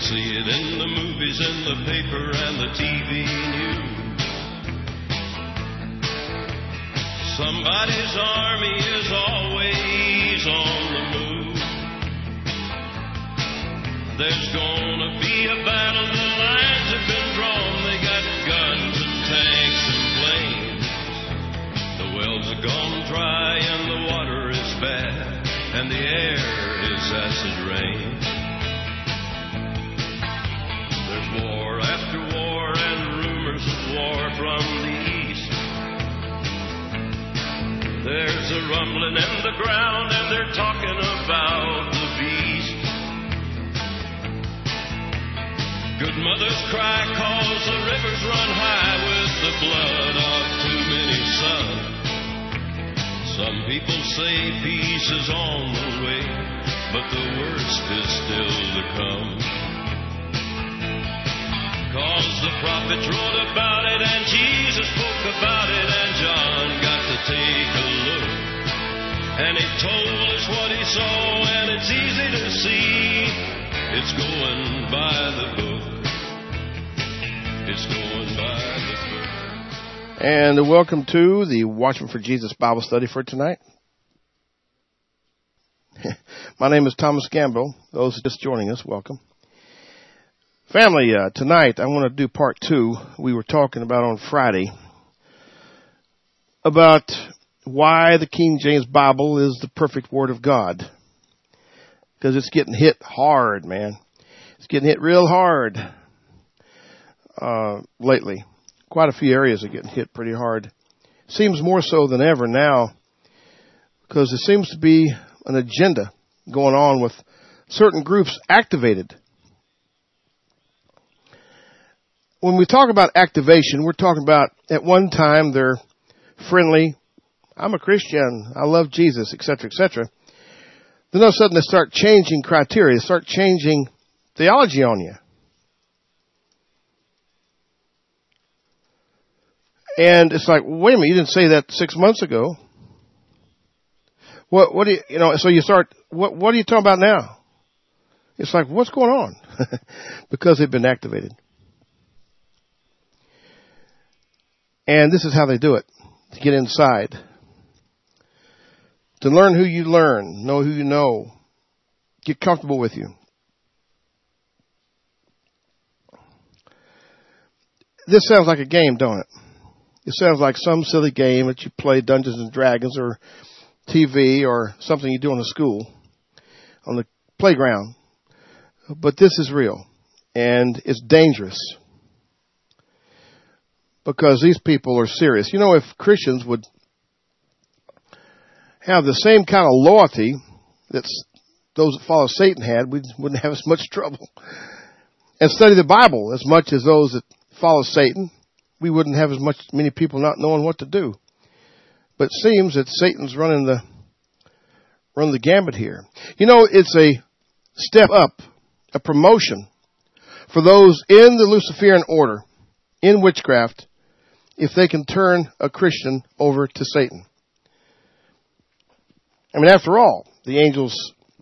see it in the movies, in the paper, and the TV news. Somebody's army is always on the move. There's gonna be a battle, the lines have been drawn. They got guns and tanks and planes. The wells are gone dry and the water is bad, and the air is acid rain. There's war after war and rumors of war from the east. There's a rumbling in the ground and they're talking about the beast. Good mothers cry 'cause the rivers run high with the blood of too many sons. Some people say peace is on the way, but the worst is still to come. 'Cause the prophets wrote about it and Jesus spoke about it and John got to take a look. And he told us what he saw and it's easy to see. It's going by the book. It's going by the book. And welcome to the Watchman for Jesus Bible study for tonight. My name is Thomas Gamble. Those just joining us, welcome. Family, tonight I want to do part 2. We were talking about on Friday about why the King James Bible is the perfect Word of God. Because it's getting hit hard, man. It's getting hit real hard lately. Quite a few areas are getting hit pretty hard. Seems more so than ever now because there seems to be an agenda going on with certain groups activated. When we talk about activation, we're talking about at one time they're friendly, I'm a Christian, I love Jesus, etc., etc. Then all of a sudden they start changing criteria, they start changing theology on you. And it's like, wait a minute, you didn't say that 6 months ago. What do you know, so you start, what are you talking about now? It's like, what's going on? Because they've been activated. And this is how they do it, to get inside. To learn who you learn, know who you know, get comfortable with you. This sounds like a game, don't it? It sounds like some silly game that you play, Dungeons and Dragons or TV or something you do in the school, on the playground. But this is real, and it's dangerous. Because these people are serious. You know, if Christians would have the same kind of loyalty that those that follow Satan had, we wouldn't have as much trouble. And study the Bible as much as those that follow Satan, we wouldn't have many people not knowing what to do. But it seems that Satan's running the gambit here. You know, it's a step up, a promotion for those in the Luciferian order, in witchcraft, if they can turn a Christian over to Satan. I mean, after all, the angels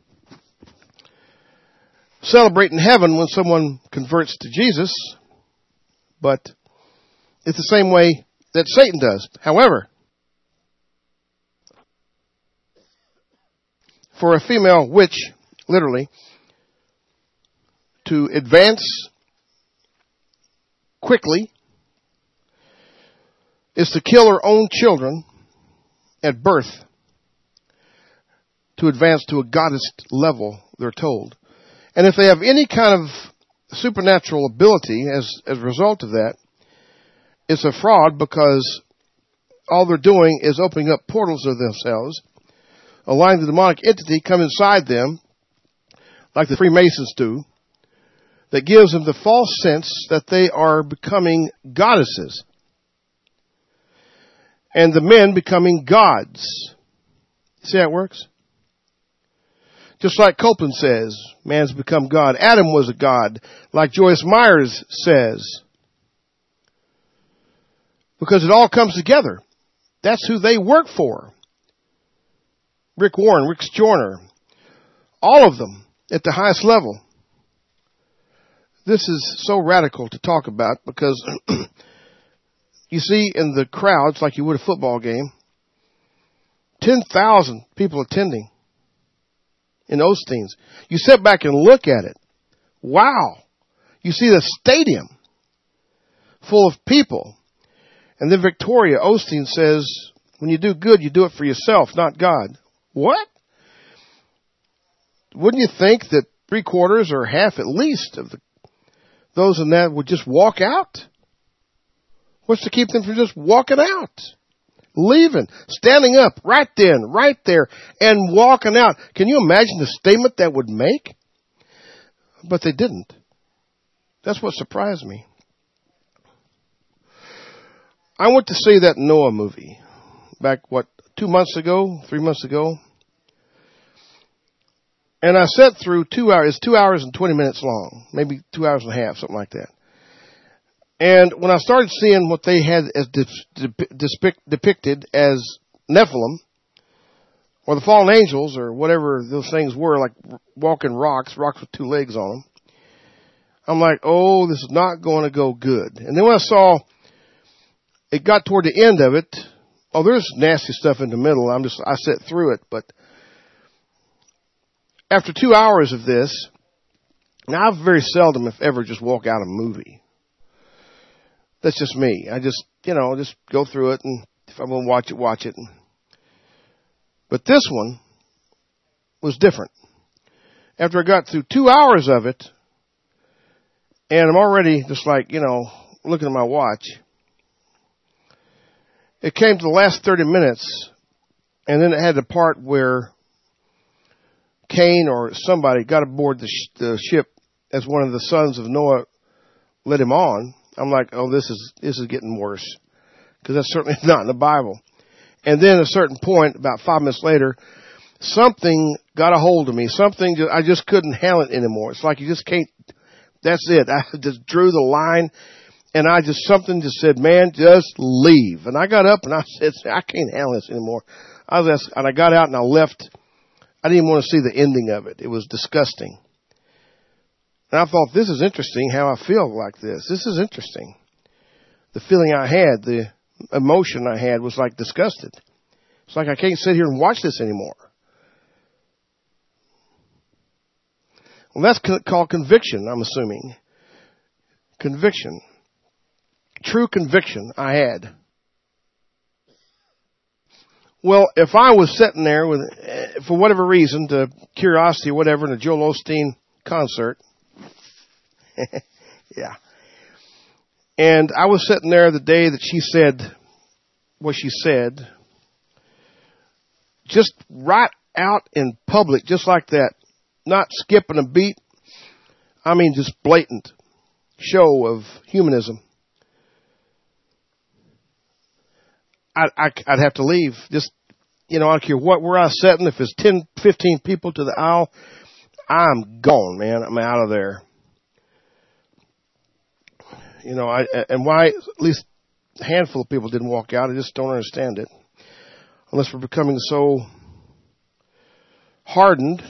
celebrate in heaven when someone converts to Jesus, but it's the same way that Satan does. However, for a female witch, literally, to advance quickly is to kill her own children at birth to advance to a goddess level, they're told. And if they have any kind of supernatural ability as a result of that, it's a fraud because all they're doing is opening up portals of themselves, allowing the demonic entity come inside them, like the Freemasons do, that gives them the false sense that they are becoming goddesses. And the men becoming gods. See how it works? Just like Copeland says, man's become God. Adam was a god, like Joyce Myers says. Because it all comes together. That's who they work for. Rick Warren, Rick Joyner, all of them at the highest level. this is so radical to talk about because you see in the crowds, like you would a football game, 10,000 people attending in Osteen's. You sit back and look at it. Wow. You see the stadium full of people. And then Victoria Osteen says, when you do good, you do it for yourself, not God. What? Wouldn't you think that 3/4 or half at least of those in that would just walk out? What's to keep them from just walking out? Leaving, standing up right then, right there, and walking out. Can you imagine the statement that would make? But they didn't. That's what surprised me. I went to see that Noah movie back, 3 months ago? And I sat through 2 hours. It's 2 hours and 20 minutes long, maybe 2 hours and a half, something like that. And when I started seeing what they had as depicted as Nephilim, or the fallen angels, or whatever those things were, like walking rocks with 2 legs on them, I'm like, oh, this is not going to go good. And then when I saw it got toward the end of it, oh, there's nasty stuff in the middle. I sat through it, but after 2 hours of this, now I very seldom, if ever, just walk out a movie. That's just me. I just go through it, and if I'm going to watch it. But this one was different. After I got through 2 hours of it, and I'm already just like, looking at my watch, it came to the last 30 minutes, and then it had the part where Cain or somebody got aboard the ship as one of the sons of Noah led him on. I'm like, oh, this is getting worse, because that's certainly not in the Bible. And then at a certain point, about 5 minutes later, something got a hold of me. I just couldn't handle it anymore. It's like you just can't. That's it. I just drew the line, and something just said, man, just leave. And I got up and I said, I can't handle this anymore. And I got out and I left. I didn't even want to see the ending of it. It was disgusting. And I thought, this is interesting how I feel like this. This is interesting. The feeling I had, the emotion I had was like disgusted. It's like I can't sit here and watch this anymore. Well, that's called conviction, I'm assuming. Conviction. True conviction I had. Well, if I was sitting there with, for whatever reason, the curiosity or whatever, in a Joel Osteen concert, yeah, and I was sitting there the day that she said what she said, just right out in public, just like that, not skipping a beat. I mean, just blatant show of humanism. I'd have to leave. Just, I don't care where I was sitting. If it's 10, 15 people to the aisle, I'm gone, man. I'm out of there. And why at least a handful of people didn't walk out, I just don't understand it. Unless we're becoming so hardened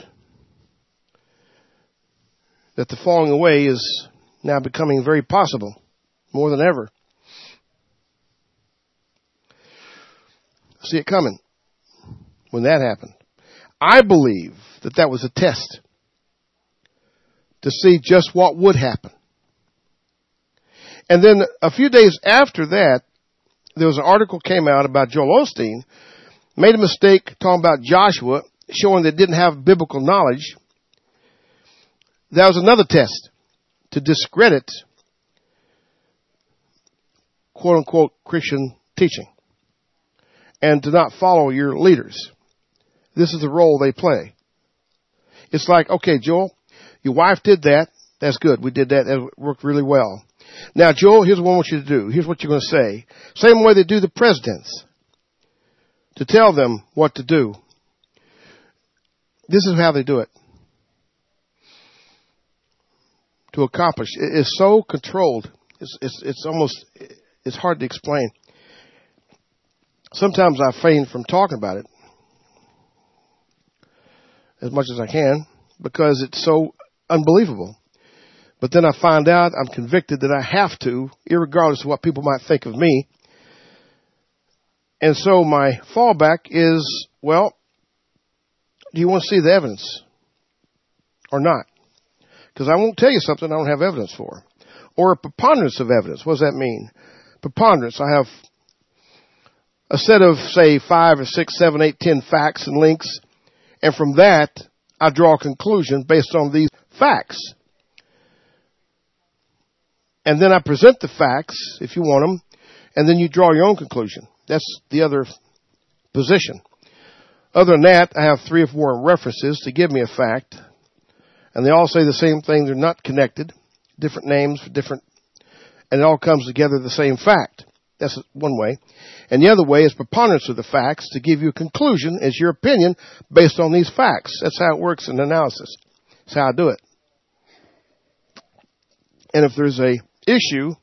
that the falling away is now becoming very possible, more than ever. See it coming when that happened. I believe that was a test to see just what would happen. And then a few days after that, there was an article came out about Joel Osteen, made a mistake talking about Joshua, showing they didn't have biblical knowledge. That was another test to discredit quote-unquote Christian teaching and to not follow your leaders. This is the role they play. It's like, okay, Joel, your wife did that. That's good. We did that. That worked really well. Now, Joel, here's what I want you to do. Here's what you're going to say. Same way they do the presidents, to tell them what to do. This is how they do it. To accomplish. It's so controlled. It's almost, it's hard to explain. Sometimes I refrain from talking about it as much as I can because it's so unbelievable. But then I find out I'm convicted that I have to, irregardless of what people might think of me. And so my fallback is, well, do you want to see the evidence or not? Because I won't tell you something I don't have evidence for. Or a preponderance of evidence. What does that mean? Preponderance. I have a set of, say, 5 or 6, 7, 8, 10 facts and links. And from that, I draw a conclusion based on these facts. And then I present the facts, if you want them, and then you draw your own conclusion. That's the other position. Other than that, I have 3 or 4 references to give me a fact. And they all say the same thing. They're not connected. Different names for different, and it all comes together the same fact. That's one way. And the other way is preponderance of the facts to give you a conclusion as your opinion based on these facts. That's how it works in analysis. That's how I do it. And if there's a issue,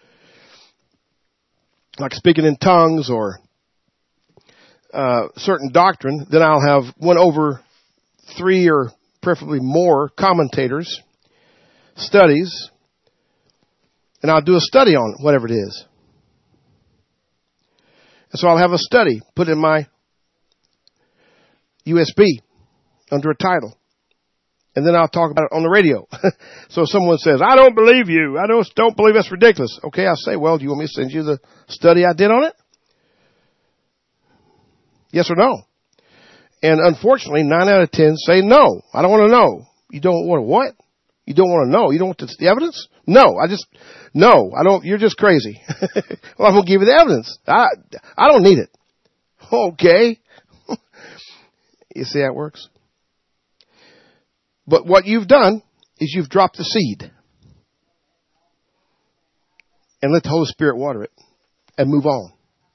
like speaking in tongues or certain doctrine, then I'll have 1 over 3 or preferably more commentators, studies, and I'll do a study on whatever it is. And so I'll have a study put in my USB under a title. And then I'll talk about it on the radio. So if someone says, I don't believe you. I don't believe that's ridiculous. Okay, I'll say, well, do you want me to send you the study I did on it? Yes or no? And unfortunately, 9 out of 10 say no. I don't want to know. You don't want to what? You don't want to know. You don't want the evidence? No, no, I don't, you're just crazy. Well, I'm going to give you the evidence. I don't need it. Okay. You see how it works? But what you've done is you've dropped the seed. And let the Holy Spirit water it and move on.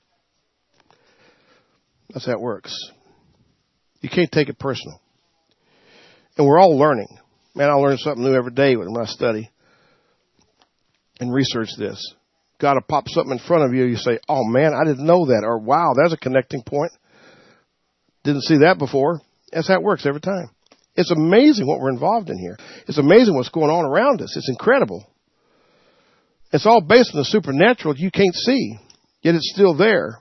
That's how it works. You can't take it personal. And we're all learning. Man, I learn something new every day when I study and research this. God will pop something in front of you. You say, oh man, I didn't know that. Or wow, there's a connecting point. Didn't see that before. That's how it works every time. It's amazing what we're involved in here. It's amazing what's going on around us. It's incredible. It's all based on the supernatural you can't see, yet it's still there.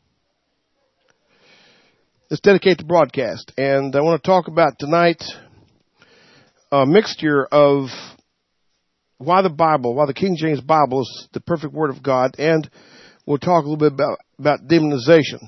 Let's dedicate the broadcast. And I want to talk about tonight a mixture of why the King James Bible is the perfect Word of God, and we'll talk a little bit about demonization.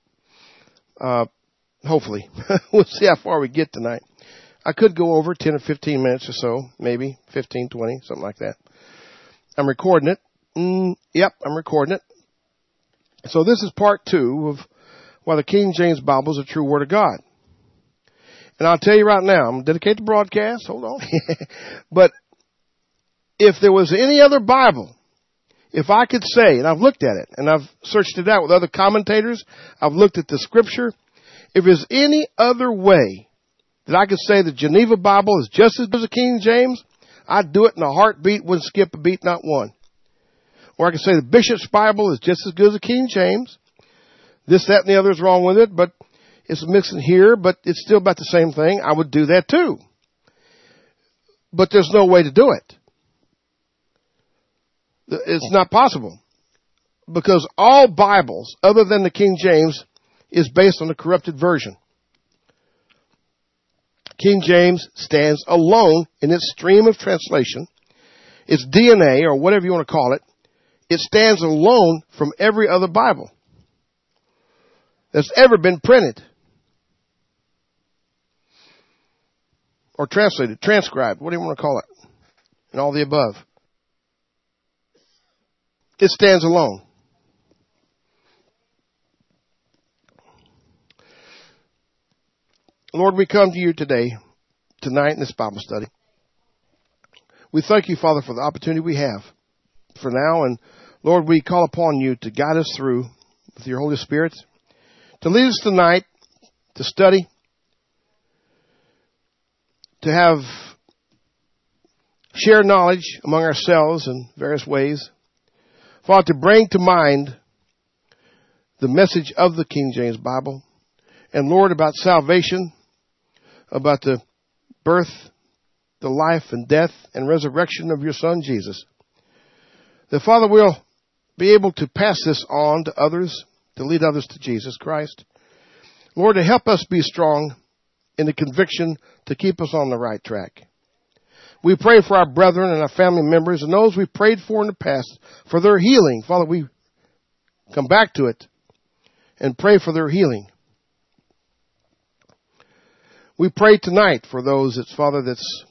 Hopefully. We'll see how far we get tonight. I could go over 10 or 15 minutes or so, maybe 15, 20, something like that. I'm recording it. Yep, I'm recording it. So this is part 2 of why the King James Bible is a true Word of God. And I'll tell you right now, I'm going to dedicate the broadcast. Hold on. But if there was any other Bible, if I could say, and I've looked at it, and I've searched it out with other commentators, I've looked at the Scripture, if there's any other way that I could say the Geneva Bible is just as good as the King James, I'd do it in a heartbeat, wouldn't skip a beat, not one. Or I could say the Bishop's Bible is just as good as the King James. This, that, and the other is wrong with it, but it's mixing here, but it's still about the same thing. I would do that too. But there's no way to do it. It's not possible. Because all Bibles, other than the King James, is based on the corrupted version. King James stands alone in its stream of translation. Its DNA, or whatever you want to call it, it stands alone from every other Bible that's ever been printed or translated, transcribed, what do you want to call it, and all the above. It stands alone. Lord, we come to you tonight in this Bible study. We thank you, Father, for the opportunity we have for now. And Lord, we call upon you to guide us through with your Holy Spirit, to lead us tonight, to study, to have share knowledge among ourselves in various ways. Father, to bring to mind the message of the King James Bible. And Lord, about salvation, about the birth the life and death and resurrection of your Son, Jesus. That, Father, we'll be able to pass this on to others, to lead others to Jesus Christ. Lord, to help us be strong in the conviction to keep us on the right track. We pray for our brethren and our family members and those we prayed for in the past for their healing. Father, we come back to it and pray for their healing. We pray tonight for those that's, Father, that's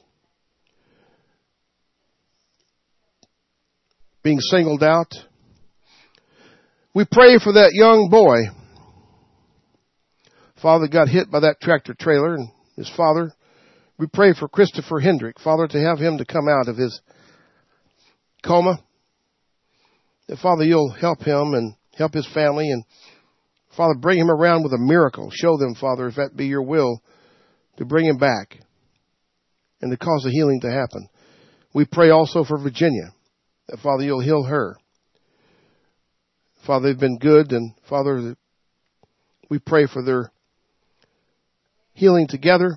being singled out. We pray for that young boy, Father, got hit by that tractor trailer, and his father. We pray for Christopher Hendrick, Father, to have him to come out of his coma. That, Father, you'll help him and help his family, and Father, bring him around with a miracle. Show them, Father, if that be your will, to bring him back and to cause the healing to happen. We pray also for Virginia, that, Father, you'll heal her. Father, they've been good, and Father, we pray for their healing together.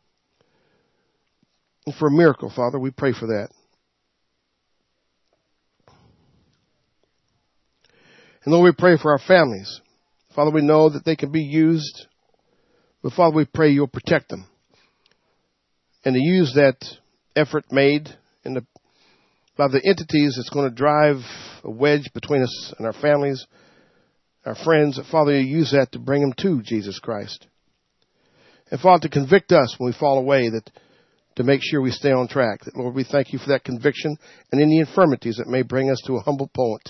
And for a miracle, Father, we pray for that. And Lord, we pray for our families. Father, we know that they can be used, but Father, we pray you'll protect them. And to use that effort made by the entities that's going to drive a wedge between us and our families, our friends, that Father, you use that to bring them to Jesus Christ. And Father, to convict us when we fall away, that to make sure we stay on track. That, Lord, we thank you for that conviction and any infirmities that may bring us to a humble point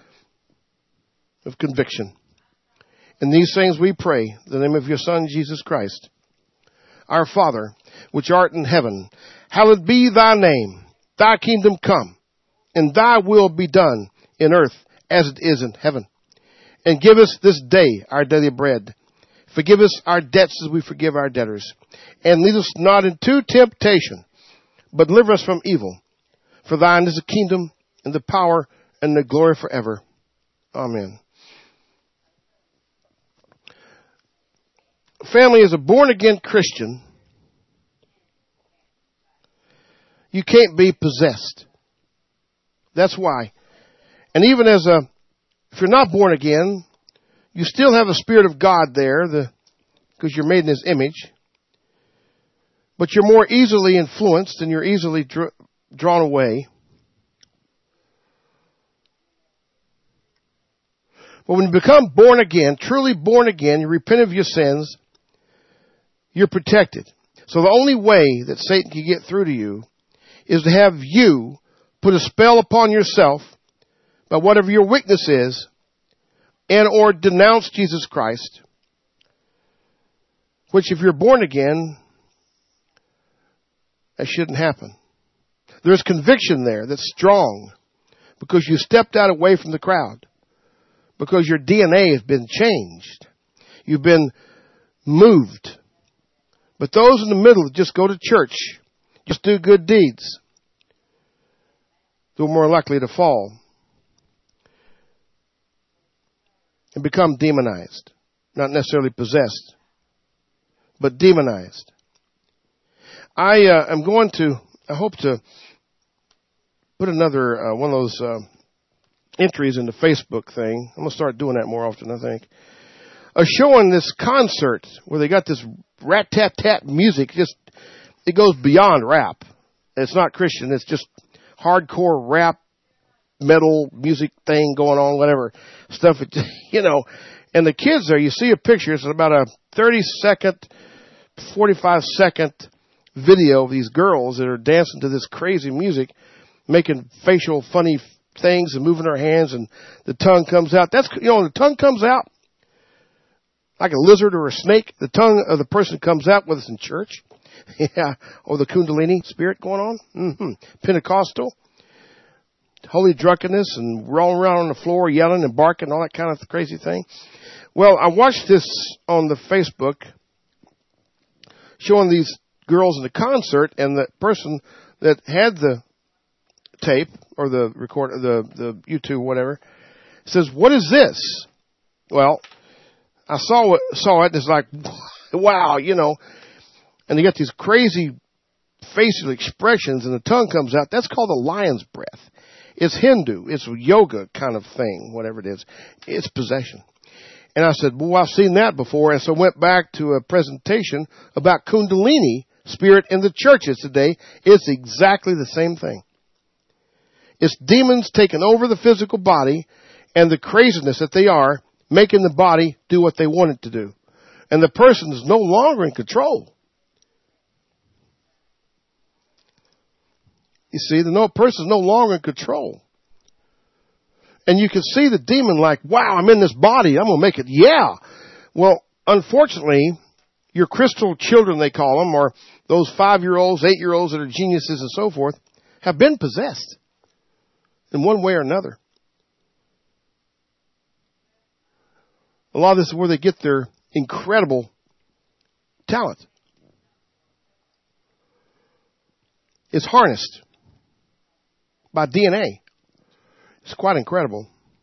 of conviction. In these things we pray, in the name of your Son, Jesus Christ. Our Father, which art in heaven, hallowed be thy name. Thy kingdom come, and thy will be done in earth as it is in heaven. And give us this day our daily bread. Forgive us our debts as we forgive our debtors. And lead us not into temptation, but deliver us from evil. For thine is the kingdom and the power and the glory forever. Amen. Family, as a born-again Christian, you can't be possessed. That's why. And even if you're not born again, you still have a Spirit of God there, because you're made in His image. But you're more easily influenced and you're easily drawn away. But when you become born again, truly born again, you repent of your sins, you're protected. So the only way that Satan can get through to you is to have you put a spell upon yourself by whatever your weakness is, and or denounce Jesus Christ, which if you're born again, that shouldn't happen. There's conviction there that's strong because you stepped out away from the crowd, because your DNA has been changed. You've been moved. But those in the middle that just go to church, just do good deeds, they're more likely to fall and become demonized. Not necessarily possessed, but demonized. I hope to put another one of those entries in the Facebook thing. I'm going to start doing that more often, I think. Showing this concert where they got this rat-tat-tat music. It goes beyond rap. It's not Christian. It's just hardcore rap, metal music thing going on, whatever stuff, and the kids there, you see a picture, it's about a 30-second, 45-second video of these girls that are dancing to this crazy music, making facial funny things and moving their hands, and the tongue comes out. The tongue comes out like a lizard or a snake. The tongue of the person comes out with us in church. Yeah, or the Kundalini spirit going on. Pentecostal. Holy drunkenness and rolling around on the floor, yelling and barking, all that kind of crazy thing. Well, I watched this on the Facebook showing these girls in the concert, and the person that had the tape or the record, the YouTube, whatever, says, "What is this?" Well, I saw it, and it's like, wow, and they got these crazy facial expressions and the tongue comes out, that's called a lion's breath. It's Hindu. It's a yoga kind of thing, whatever it is. It's possession. And I said, well, I've seen that before. And so I went back to a presentation about Kundalini spirit in the churches today. It's exactly the same thing. It's demons taking over the physical body and the craziness that they are, making the body do what they want it to do. And the person is no longer in control. You see, the person is no longer in control. And you can see the demon like, wow, I'm in this body. I'm going to make it. Yeah. Well, unfortunately, your crystal children, they call them, or those 5-year-olds, 8-year-olds that are geniuses and so forth, have been possessed in one way or another. A lot of this is where they get their incredible talent. It's harnessed by DNA. It's quite incredible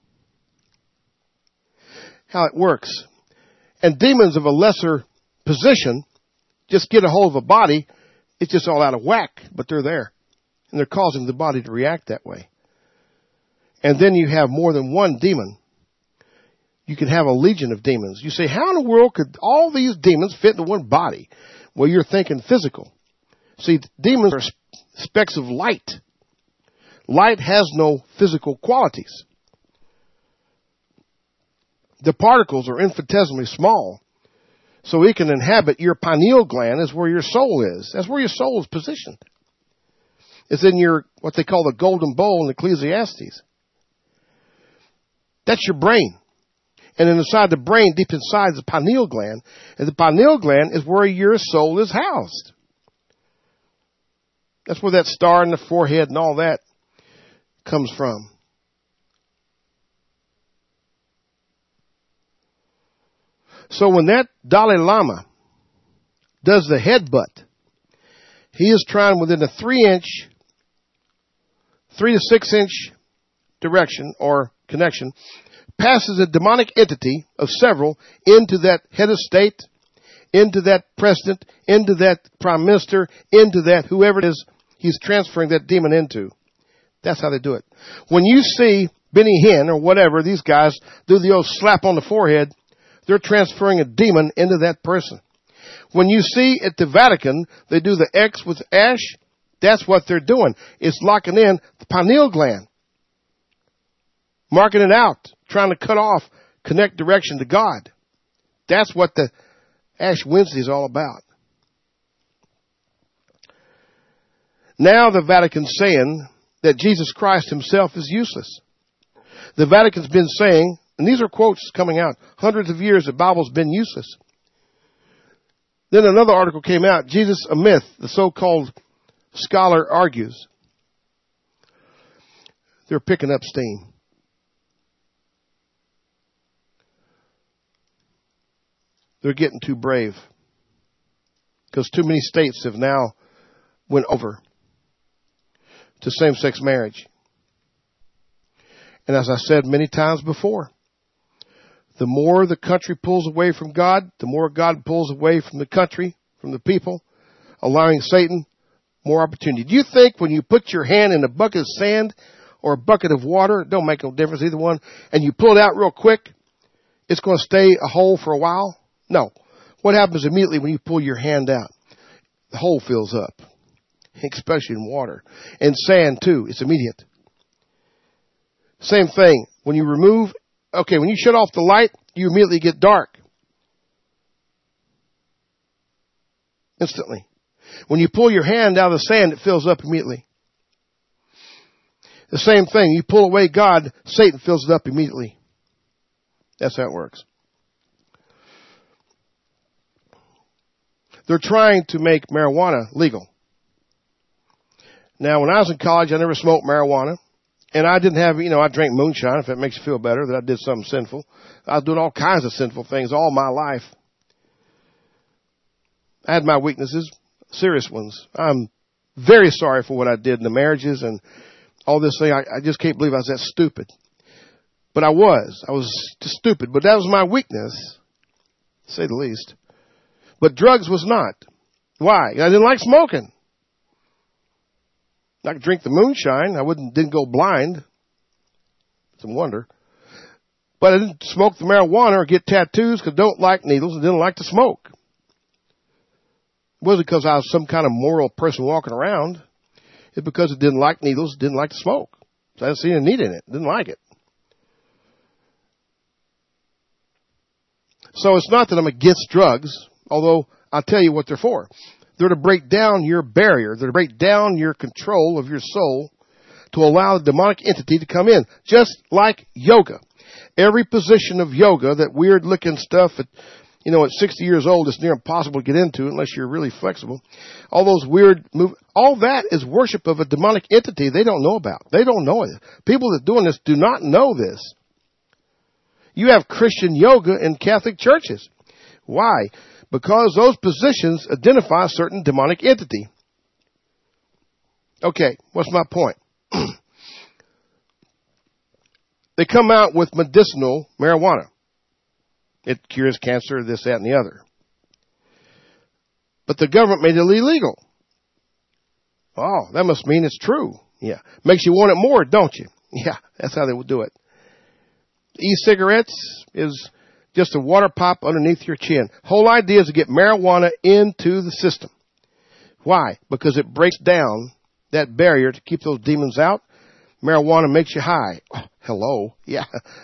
how it works. And demons of a lesser position just get a hold of a body. It's just all out of whack, but they're there. And they're causing the body to react that way. And then you have more than one demon. You can have a legion of demons. You say, how in the world could all these demons fit into one body? Well, you're thinking physical. See, demons are specks of light. Light has no physical qualities. The particles are infinitesimally small. So it can inhabit your pineal gland is where your soul is. That's where your soul is positioned. It's in your, what they call the golden bowl in Ecclesiastes. That's your brain. And then inside the brain, deep inside is the pineal gland. And the pineal gland is where your soul is housed. That's where that star in the forehead and all that comes from. So when that Dalai Lama does the headbutt, he is trying within a 3 to 6 inch direction or connection, passes a demonic entity of several into that head of state, into that president, into that prime minister, into that whoever it is he's transferring that demon into. That's how they do it. When you see Benny Hinn or whatever, these guys do the old slap on the forehead, they're transferring a demon into that person. When you see at the Vatican, they do the X with ash, that's what they're doing. It's locking in the pineal gland. Marking it out, trying to cut off, connect direction to God. That's what the Ash Wednesday is all about. Now the Vatican's saying that Jesus Christ himself is useless. The Vatican's been saying, and these are quotes coming out, hundreds of years the Bible's been useless. Then another article came out, Jesus a myth, the so-called scholar argues. They're picking up steam. They're getting too brave because too many states have now went over to same-sex marriage. And as I said many times before, the more the country pulls away from God, the more God pulls away from the country, from the people, allowing Satan more opportunity. Do you think when you put your hand in a bucket of sand or a bucket of water, it don't make no difference either one, and you pull it out real quick, it's going to stay a hole for a while? No. What happens immediately when you pull your hand out? The hole fills up, especially in water. And sand, too. It's immediate. Same thing. When you remove, when you shut off the light, you immediately get dark. Instantly. When you pull your hand out of the sand, it fills up immediately. The same thing. You pull away God, Satan fills it up immediately. That's how it works. They're trying to make marijuana legal. Now, when I was in college, I never smoked marijuana. And I didn't have, I drank moonshine, if that makes you feel better, that I did something sinful. I was doing all kinds of sinful things all my life. I had my weaknesses, serious ones. I'm very sorry for what I did in the marriages and all this thing. I just can't believe I was that stupid. But I was just stupid. But that was my weakness, to say the least. But drugs was not. Why? I didn't like smoking. I could drink the moonshine. Didn't go blind. It's a wonder. But I didn't smoke the marijuana or get tattoos because I don't like needles and didn't like to smoke. It wasn't because I was some kind of moral person walking around. It's because I didn't like needles, didn't like to smoke. So I didn't see any need in it. Didn't like it. So it's not that I'm against drugs, although I'll tell you what they're for. They're to break down your barrier. They're to break down your control of your soul to allow the demonic entity to come in, just like yoga. Every position of yoga, that weird-looking stuff at 60 years old, it's near impossible to get into unless you're really flexible. All those weird all that is worship of a demonic entity they don't know about. They don't know it. People that are doing this do not know this. You have Christian yoga in Catholic churches. Why? Because those positions identify a certain demonic entity. Okay, what's my point? They come out with medicinal marijuana. It cures cancer, this, that, and the other. But the government made it illegal. Oh, that must mean it's true. Yeah. Makes you want it more, don't you? Yeah, that's how they would do it. E-cigarettes is just a water pop underneath your chin. Whole idea is to get marijuana into the system. Why? Because it breaks down that barrier to keep those demons out. Marijuana makes you high. Oh, hello. Yeah,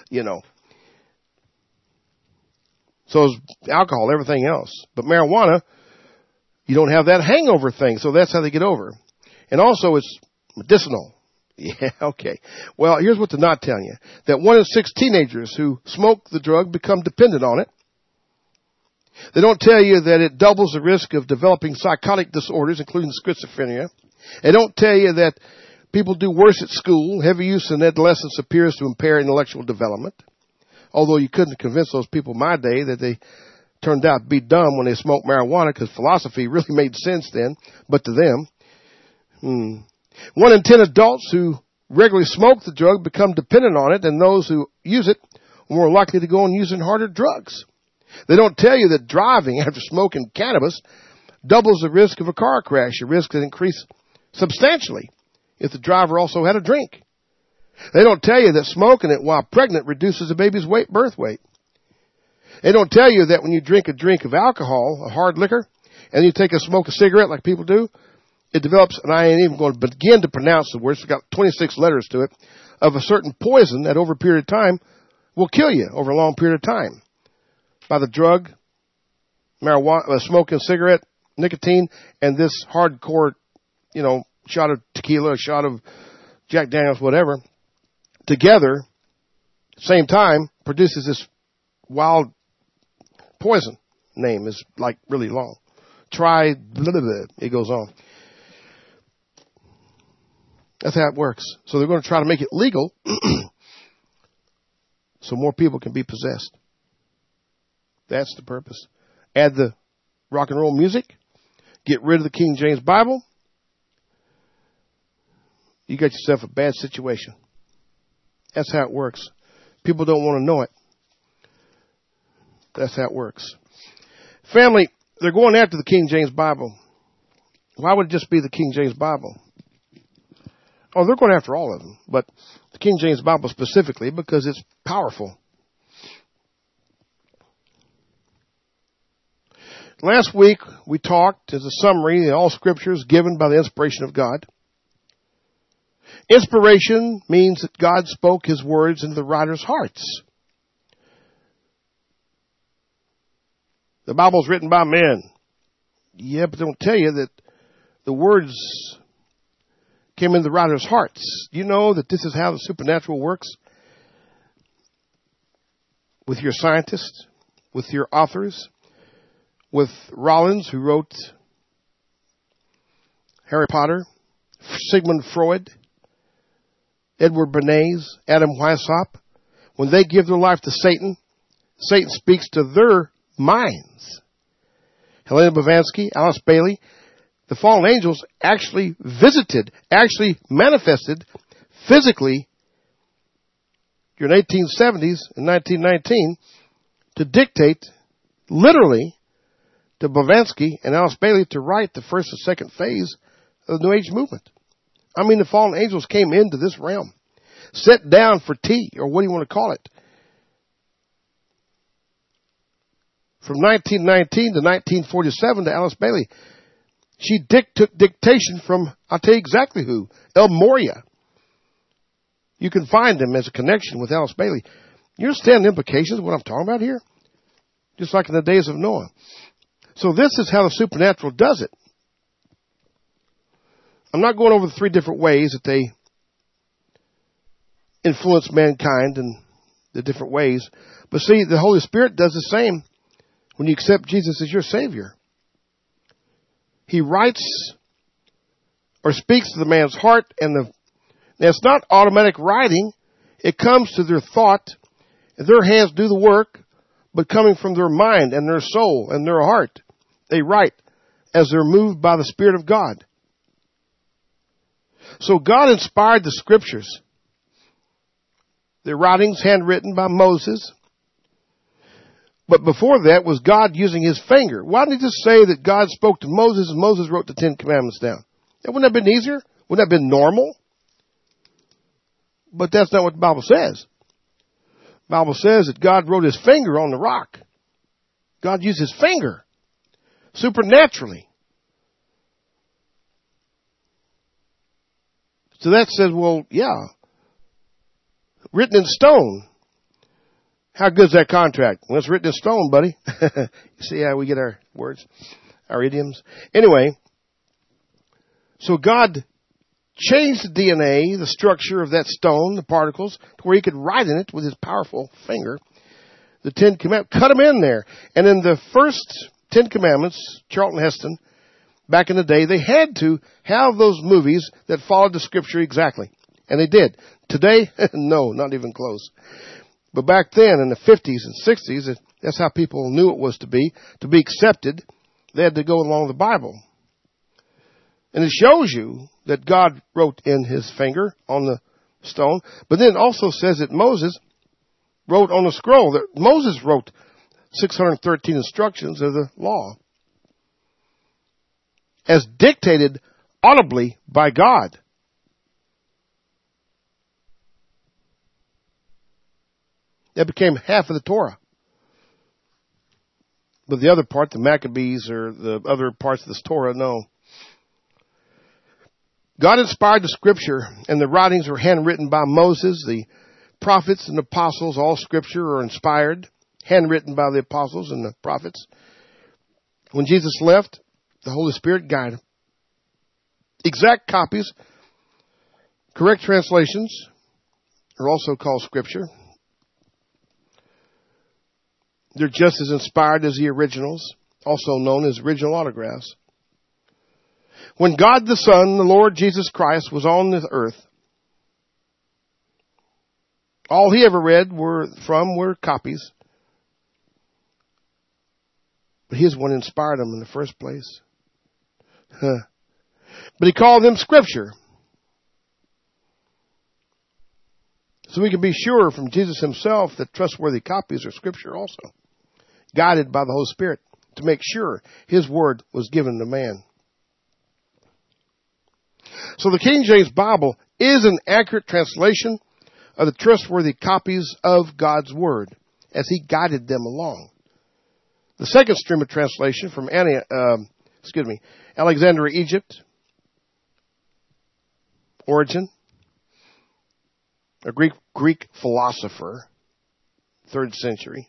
So is alcohol, everything else. But marijuana, you don't have that hangover thing, so that's how they get over. And also it's medicinal. Yeah, okay. Well, here's what they're not telling you. That 1 in 6 teenagers who smoke the drug become dependent on it. They don't tell you that it doubles the risk of developing psychotic disorders, including schizophrenia. They don't tell you that people do worse at school. Heavy use in adolescence appears to impair intellectual development. Although you couldn't convince those people in my day that they turned out to be dumb when they smoked marijuana, because philosophy really made sense then, but to them. 1 in 10 adults who regularly smoke the drug become dependent on it, and those who use it are more likely to go on using harder drugs. They don't tell you that driving after smoking cannabis doubles the risk of a car crash, a risk that increases substantially if the driver also had a drink. They don't tell you that smoking it while pregnant reduces a baby's birth weight. They don't tell you that when you drink a drink of alcohol, a hard liquor, and you smoke a cigarette like people do, it develops, and I ain't even going to begin to pronounce the words, it's got 26 letters to it, of a certain poison that over a period of time will kill you over a long period of time. By the drug, marijuana, smoking cigarette, nicotine, and this hardcore, shot of tequila, a shot of Jack Daniels, whatever, together, same time, produces this wild poison. Name is like really long. Blah, blah, blah, it goes on. That's how it works. So they're going to try to make it legal so more people can be possessed. That's the purpose. Add the rock and roll music. Get rid of the King James Bible. You got yourself a bad situation. That's how it works. People don't want to know it. That's how it works. Family, they're going after the King James Bible. Why would it just be the King James Bible? Oh, they're going after all of them, but the King James Bible specifically because it's powerful. Last week, we talked as a summary of all scriptures given by the inspiration of God. Inspiration means that God spoke his words into the writer's hearts. The Bible's written by men. Yeah, but they don't tell you that the words came into the writer's hearts. You know that this is how the supernatural works? With your scientists, with your authors, with Rollins, who wrote Harry Potter, Sigmund Freud, Edward Bernays, Adam Weishaupt. When they give their life to Satan, Satan speaks to their minds. Helena Blavatsky, Alice Bailey, the fallen angels actually manifested physically during the 1870s and 1919 to dictate literally to Blavatsky and Alice Bailey to write the first and second phase of the New Age movement. I mean, the fallen angels came into this realm, sat down for tea, or what do you want to call it? From 1919 to 1947 to Alice Bailey, she took dictation from, I'll tell you exactly who, El Moria. You can find him as a connection with Alice Bailey. You understand the implications of what I'm talking about here? Just like in the days of Noah. So this is how the supernatural does it. I'm not going over the 3 different ways that they influence mankind in the different ways. But see, the Holy Spirit does the same when you accept Jesus as your Savior. He writes or speaks to the man's heart, and it's not automatic writing. It comes to their thought, and their hands do the work, but coming from their mind and their soul and their heart. They write as they're moved by the Spirit of God. So God inspired the Scriptures. The writings handwritten by Moses. But before that was God using his finger. Why didn't he just say that God spoke to Moses and Moses wrote the 10 Commandments down? That wouldn't have been easier? Wouldn't that have been normal? But that's not what the Bible says. The Bible says that God wrote his finger on the rock. God used his finger supernaturally. So that says, well, yeah, written in stone. How good's that contract? Well, it's written in stone, buddy. You see how we get our words, our idioms? Anyway, so God changed the DNA, the structure of that stone, the particles, to where he could write in it with his powerful finger. The 10 Commandments, cut them in there. And in the first 10 Commandments, Charlton Heston, back in the day, they had to have those movies that followed the Scripture exactly. And they did. Today, no, not even close. But back then, in the 50s and 60s, that's how people knew it was to be accepted. They had to go along with the Bible. And it shows you that God wrote in his finger on the stone. But then it also says that Moses wrote on the scroll. That Moses wrote 613 instructions of the law, as dictated audibly by God. That became half of the Torah. But the other part, the Maccabees or the other parts of this Torah, no. God inspired the Scripture, and the writings were handwritten by Moses. The prophets and apostles, all Scripture are inspired, handwritten by the apostles and the prophets. When Jesus left, the Holy Spirit guided him. Exact copies, correct translations, are also called Scripture. They're just as inspired as the originals, also known as original autographs. When God the Son, the Lord Jesus Christ, was on this earth, all he ever read were copies. But his one inspired him in the first place. But he called them Scripture. So we can be sure from Jesus himself that trustworthy copies are Scripture also, guided by the Holy Spirit to make sure his word was given to man. So the King James Bible is an accurate translation of the trustworthy copies of God's word as he guided them along. The second stream of translation from Alexandria, Egypt, Origen, a Greek philosopher, 3rd century,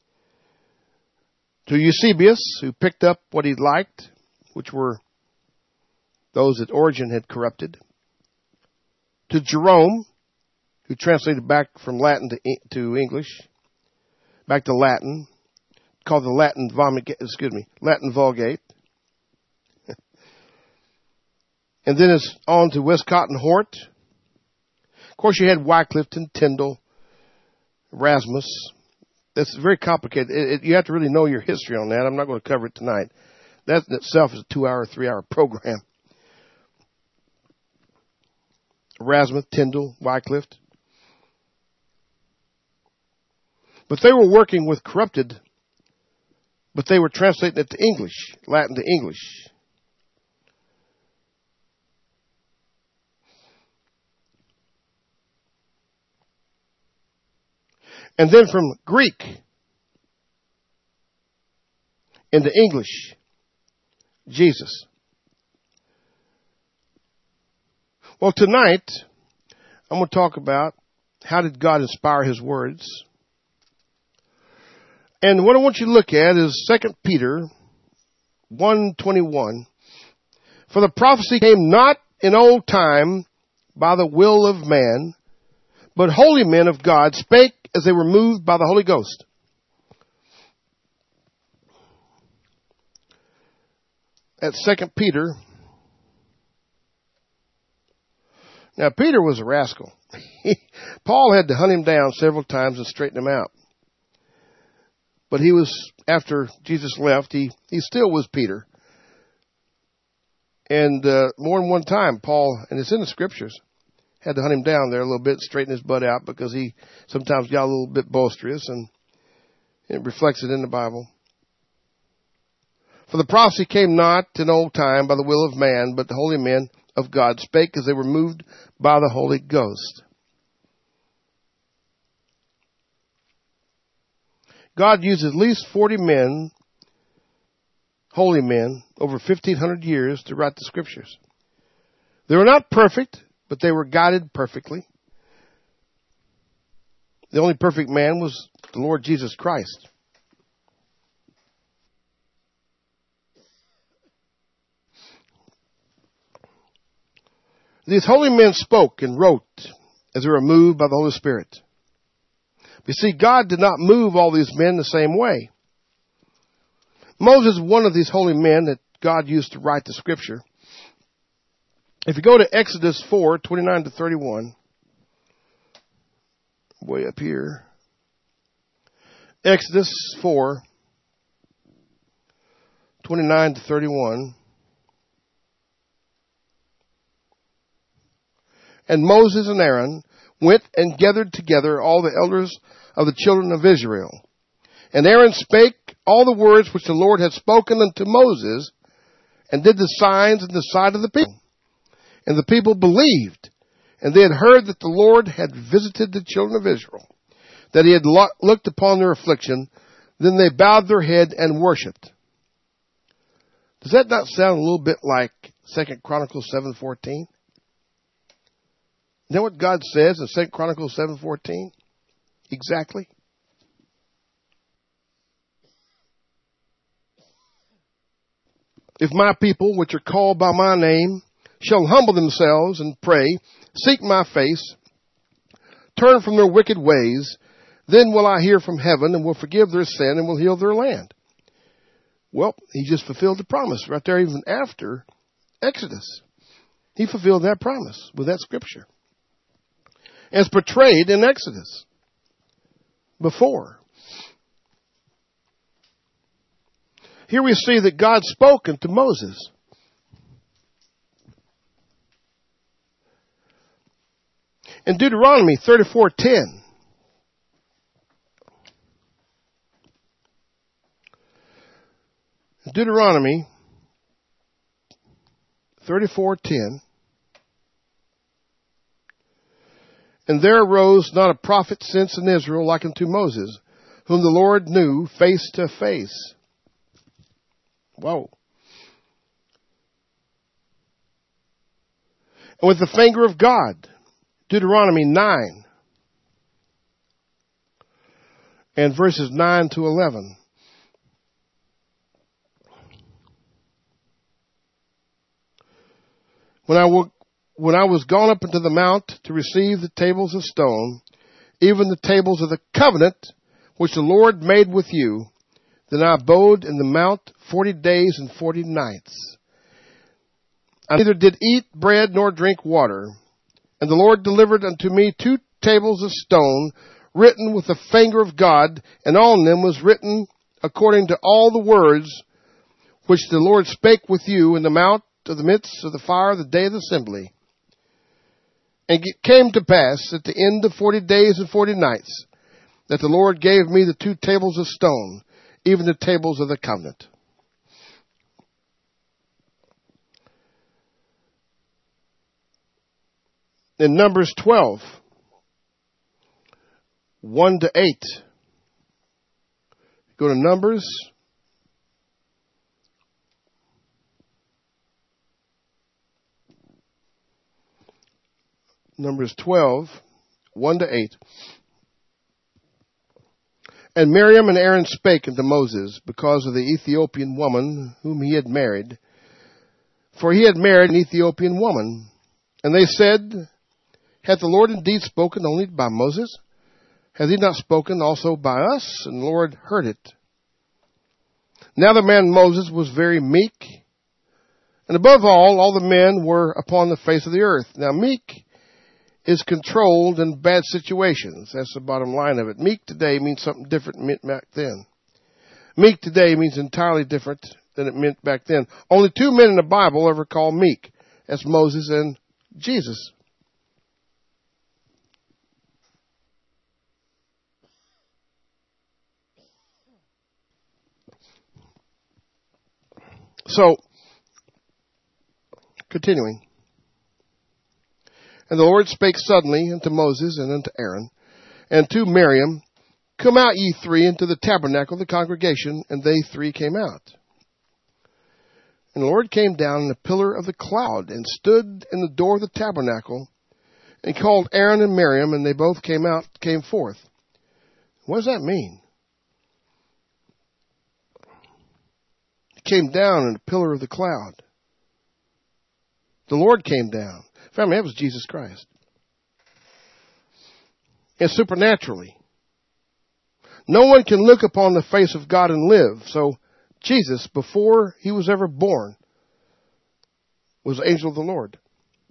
to Eusebius, who picked up what he liked, which were those that Origen had corrupted, to Jerome, who translated back from Latin to English, back to Latin, called the Latin Vulgate. And then it's on to Westcott and Hort. Of course, you had Wycliffe and Tyndale, Erasmus. That's very complicated. You have to really know your history on that. I'm not going to cover it tonight. That in itself is a 2-hour, 3-hour program. Erasmus, Tyndale, Wycliffe. But they were working with corrupted, but they were translating it to English, Latin to English. And then from Greek into English, Jesus. Well, tonight, I'm going to talk about how did God inspire his words. And what I want you to look at is 2 Peter 1:21. For the prophecy came not in old time by the will of man, but holy men of God spake as they were moved by the Holy Ghost. At 2 Peter. Now, Peter was a rascal. Paul had to hunt him down several times and straighten him out. But he was, after Jesus left, he still was Peter. And more than one time, Paul, and it's in the scriptures, had to hunt him down there a little bit, straighten his butt out, because he sometimes got a little bit boisterous, and it reflects it in the Bible. For the prophecy came not in old time by the will of man, but the holy men of God spake as they were moved by the Holy Ghost. God used at least 40 men, holy men, over 1,500 years to write the scriptures. They were not perfect, but they were guided perfectly. The only perfect man was the Lord Jesus Christ. These holy men spoke and wrote as they were moved by the Holy Spirit. You see, God did not move all these men the same way. Moses is one of these holy men that God used to write the scripture. If you go to Exodus 4:29 to 31, way up here. Exodus 4:29 to 31. And Moses and Aaron went and gathered together all the elders of the children of Israel. And Aaron spake all the words which the Lord had spoken unto Moses, and did the signs in the sight of the people. And the people believed, and they had heard that the Lord had visited the children of Israel, that he had looked upon their affliction. Then they bowed their head and worshipped. Does that not sound a little bit like 2 Chronicles 7:14? You know what God says in 2 Chronicles 7:14? Exactly. If my people, which are called by my name, shall humble themselves and pray, seek my face, turn from their wicked ways, then will I hear from heaven and will forgive their sin and will heal their land. Well, he just fulfilled the promise right there even after Exodus. He fulfilled that promise with that scripture, as portrayed in Exodus before. Here we see that God spoke unto Moses. In Deuteronomy 34:10, Deuteronomy 34:10, and there arose not a prophet since in Israel like unto Moses, whom the Lord knew face to face. Whoa. And with the finger of God, Deuteronomy 9 and verses 9 to 11. When I was gone up into the mount to receive the tables of stone, even the tables of the covenant which the Lord made with you, then I abode in the mount 40 days and 40 nights. I neither did eat bread nor drink water. And the Lord delivered unto me 2 tables of stone, written with the finger of God, and on them was written according to all the words which the Lord spake with you in the mount of the midst of the fire the day of the assembly. And it came to pass at the end of 40 days and 40 nights that the Lord gave me the 2 tables of stone, even the tables of the covenant. In Numbers 12, 1 to 8. Go to Numbers. Numbers 12, 1 to 8. And Miriam and Aaron spake unto Moses because of the Ethiopian woman whom he had married. For he had married an Ethiopian woman. And they said, Hath the Lord indeed spoken only by Moses? Hath he not spoken also by us? And the Lord heard it. Now the man Moses was very meek. And above all the men were upon the face of the earth. Now meek is controlled in bad situations. That's the bottom line of it. Meek today means something different than it meant back then. Meek today means entirely different than it meant back then. Only 2 men in the Bible ever called meek. That's Moses and Jesus. So, continuing. And the Lord spake suddenly unto Moses and unto Aaron, and to Miriam, Come out, ye 3, into the tabernacle of the congregation. And they 3 came out. And the Lord came down in a pillar of the cloud, and stood in the door of the tabernacle, and called Aaron and Miriam, and they both came forth. What does that mean? He came down in a pillar of the cloud. The Lord came down. Family, that was Jesus Christ. And supernaturally. No one can look upon the face of God and live. So Jesus, before he was ever born, was the angel of the Lord.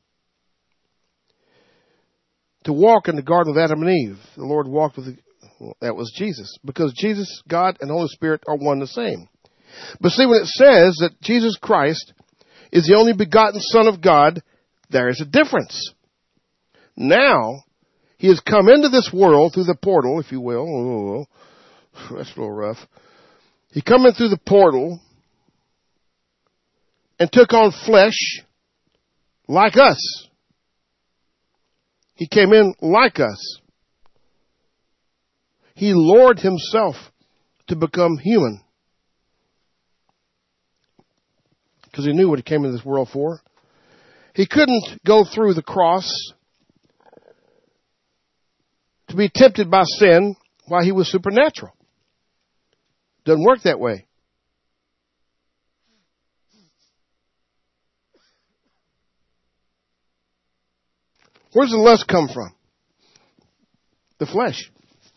To walk in the garden with Adam and Eve, the Lord walked with that was Jesus. Because Jesus, God, and Holy Spirit are one and the same. But see, when it says that Jesus Christ is the only begotten Son of God, there is a difference. Now, he has come into this world through the portal, if you will. Oh, that's a little rough. He come in through the portal and took on flesh like us. He came in like us. He lowered himself to become human. Because he knew what he came into this world for. He couldn't go through the cross to be tempted by sin while he was supernatural. Doesn't work that way. Where does the lust come from? The flesh.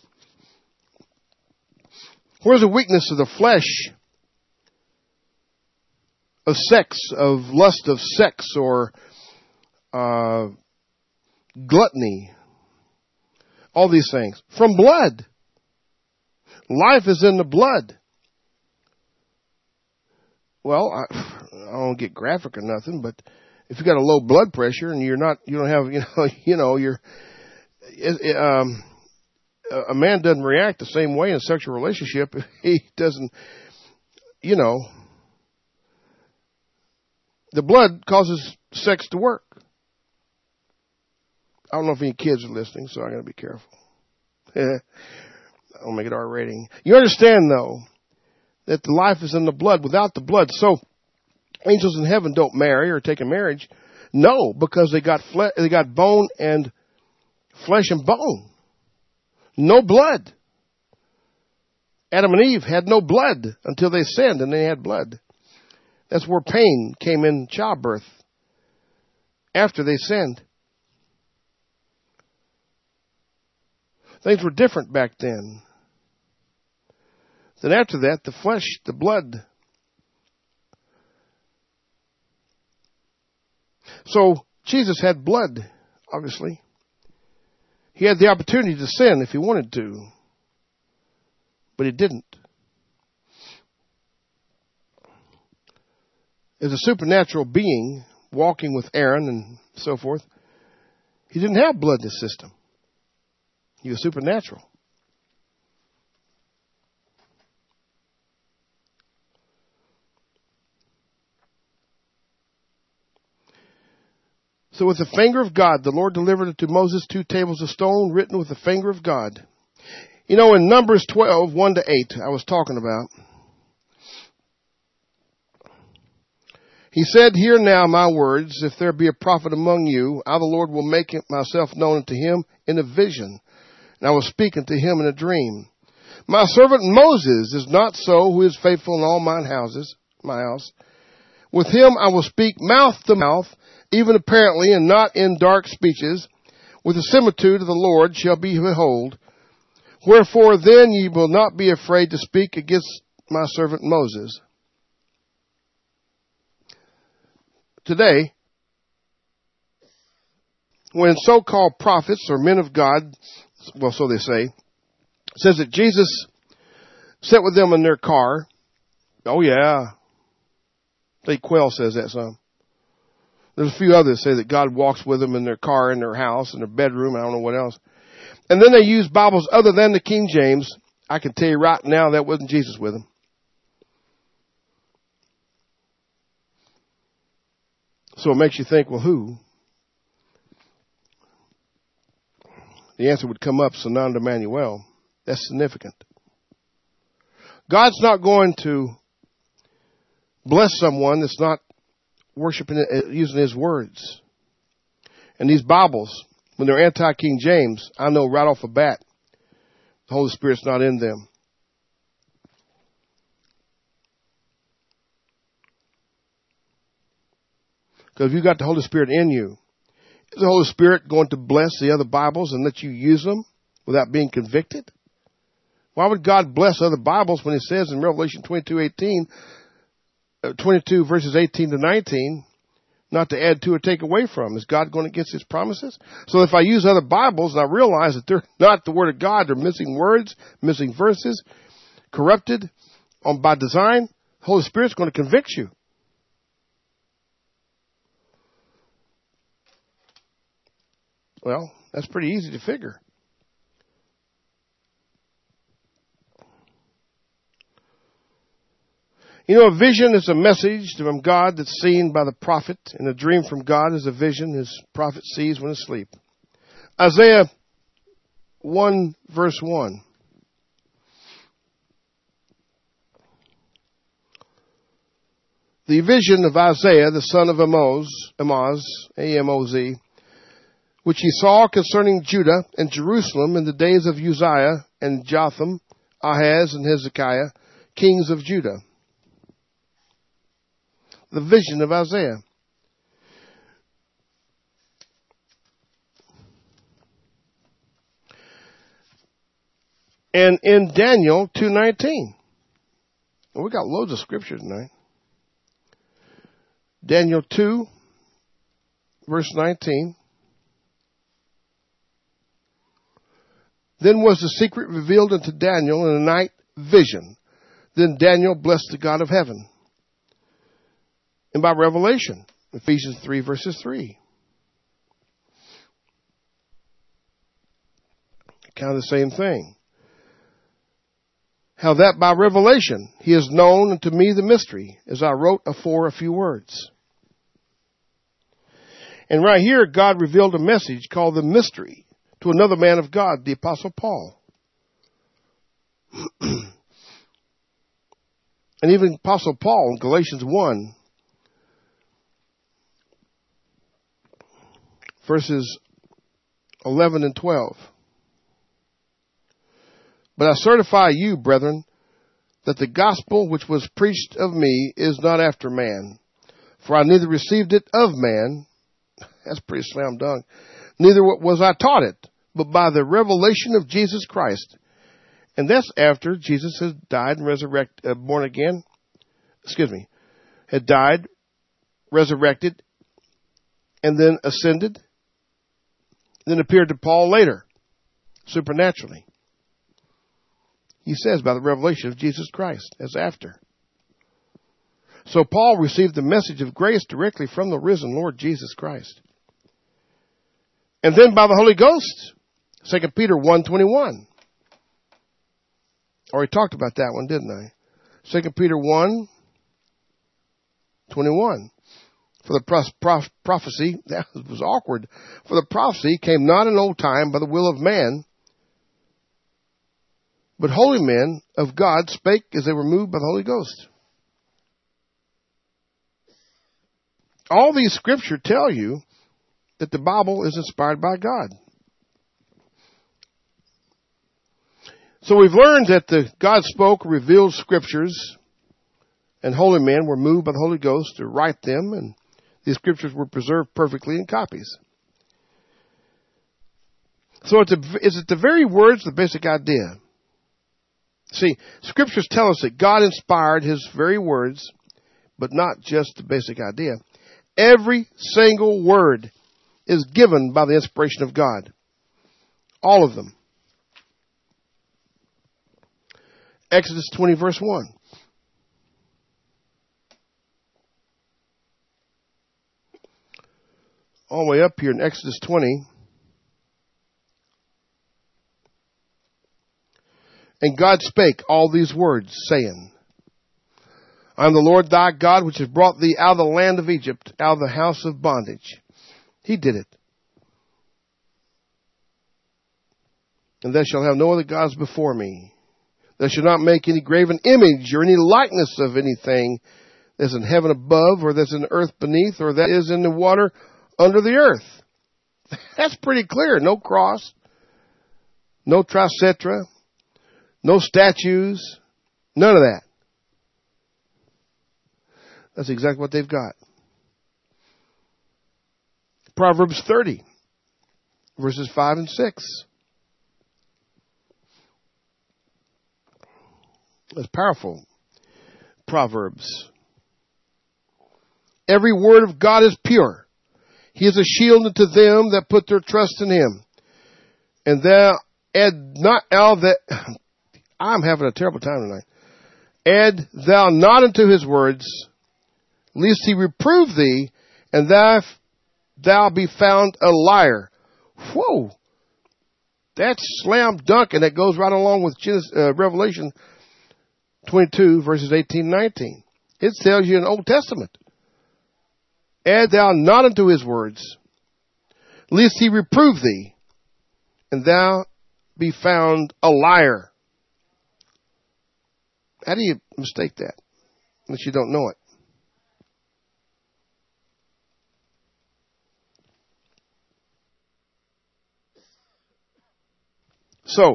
Where's the weakness of the flesh? Of sex, of lust of sex, or gluttony. All these things. From blood. Life is in the blood. Well, I don't get graphic or nothing, but if you got a low blood pressure and you don't have, a man doesn't react the same way in a sexual relationship. He doesn't, the blood causes sex to work. I don't know if any kids are listening, so I got to be careful. I'll make it R rating. You understand, though, that the life is in the blood. Without the blood, so angels in heaven don't marry or take a marriage. No, because they got bone and flesh and bone. No blood. Adam and Eve had no blood until they sinned, and they had blood. That's where pain came in childbirth after they sinned. Things were different back then. Then after that, the flesh, the blood. So Jesus had blood, obviously. He had the opportunity to sin if he wanted to, but he didn't. As a supernatural being, walking with Aaron and so forth, he didn't have blood in his system. He was supernatural. So with the finger of God, the Lord delivered to Moses 2 tables of stone written with the finger of God. You know, in Numbers 12, 1 to 8, I was talking about, he said, "Hear now my words. If there be a prophet among you, I, the Lord, will make myself known unto him in a vision, and I will speak unto him in a dream. My servant Moses is not so, who is faithful in all my house. With him I will speak mouth to mouth, even apparently, and not in dark speeches. With the similitude of the Lord shall be behold. Wherefore then ye will not be afraid to speak against my servant Moses." Today, when so-called prophets or men of God, well, so they say, says that Jesus sat with them in their car. Oh yeah. I think Quayle says that some. There's a few others say that God walks with them in their car, in their house, in their bedroom, I don't know what else. And then they use Bibles other than the King James. I can tell you right now that wasn't Jesus with them. So it makes you think, well, who? The answer would come up, Sananda Emmanuel. That's significant. God's not going to bless someone that's not worshiping, using his words. And these Bibles, when they're anti-King James, I know right off the bat, the Holy Spirit's not in them. Because if you've got the Holy Spirit in you, is the Holy Spirit going to bless the other Bibles and let you use them without being convicted? Why would God bless other Bibles when he says in Revelation 22 verses 18 to 19, not to add to or take away from? Is God going against his promises? So if I use other Bibles and I realize that they're not the Word of God, they're missing words, missing verses, corrupted by design, the Holy Spirit's going to convict you. Well, that's pretty easy to figure. You know, a vision is a message from God that's seen by the prophet, and a dream from God is a vision his prophet sees when asleep. Isaiah 1 verse 1. The vision of Isaiah, the son of Amoz, A-M-O-Z, which he saw concerning Judah and Jerusalem in the days of Uzziah and Jotham, Ahaz and Hezekiah, kings of Judah. The vision of Isaiah. And in Daniel 2:19. Well, we got loads of scripture tonight. Daniel 2, verse 19. Then was the secret revealed unto Daniel in a night vision. Then Daniel blessed the God of heaven. And by revelation, Ephesians 3 verses 3. Kind of the same thing. How that by revelation he has known unto me the mystery, as I wrote afore a few words. And right here, God revealed a message called the mystery to another man of God, the Apostle Paul. And even Apostle Paul in Galatians 1, verses 11 and 12. But I certify you, brethren, that the gospel which was preached of me is not after man. For I neither received it of man, that's pretty slam dunk, neither was I taught it, but by the revelation of Jesus Christ. And that's after Jesus has died and resurrected, had died, resurrected, and then ascended, then appeared to Paul later, supernaturally. He says by the revelation of Jesus Christ, as after. So Paul received the message of grace directly from the risen Lord Jesus Christ. And then by the Holy Ghost, 2 Peter 1:21. Already talked about that one, didn't I? 2 Peter 1:21. For the prophecy, that was awkward. For the prophecy came not in old time by the will of man, But holy men of God spake as they were moved by the Holy Ghost. All these scriptures tell you that the Bible is inspired by God. So we've learned that God spoke, revealed scriptures, and holy men were moved by the Holy Ghost to write them, and these scriptures were preserved perfectly in copies. So is it the very words, the basic idea? See, scriptures tell us that God inspired his very words, but not just the basic idea. Every single word is given by the inspiration of God. All of them. Exodus 20, verse 1. All the way up here in Exodus 20. And God spake all these words, saying, I am the Lord thy God, which has brought thee out of the land of Egypt, out of the house of bondage. He did it. And thou shalt have no other gods before me. Thou shalt not make any graven image or any likeness of anything that's in heaven above, or that's in the earth beneath, or that is in the water under the earth. That's pretty clear. No cross, no tricetra, no statues, none of that. That's exactly what they've got. Proverbs 30, verses 5 and 6. That's powerful. Proverbs. Every word of God is pure. He is a shield unto them that put their trust in him. And thou add not all that... I'm having a terrible time tonight. Add thou not unto his words, lest he reprove thee, and thou be found a liar. Whoa! That's slam dunk, and that goes right along with Revelation 22, verses 18 and 19. It tells you in the Old Testament. Add thou not unto his words, lest he reprove thee, and thou be found a liar. How do you mistake that? Unless you don't know it. So,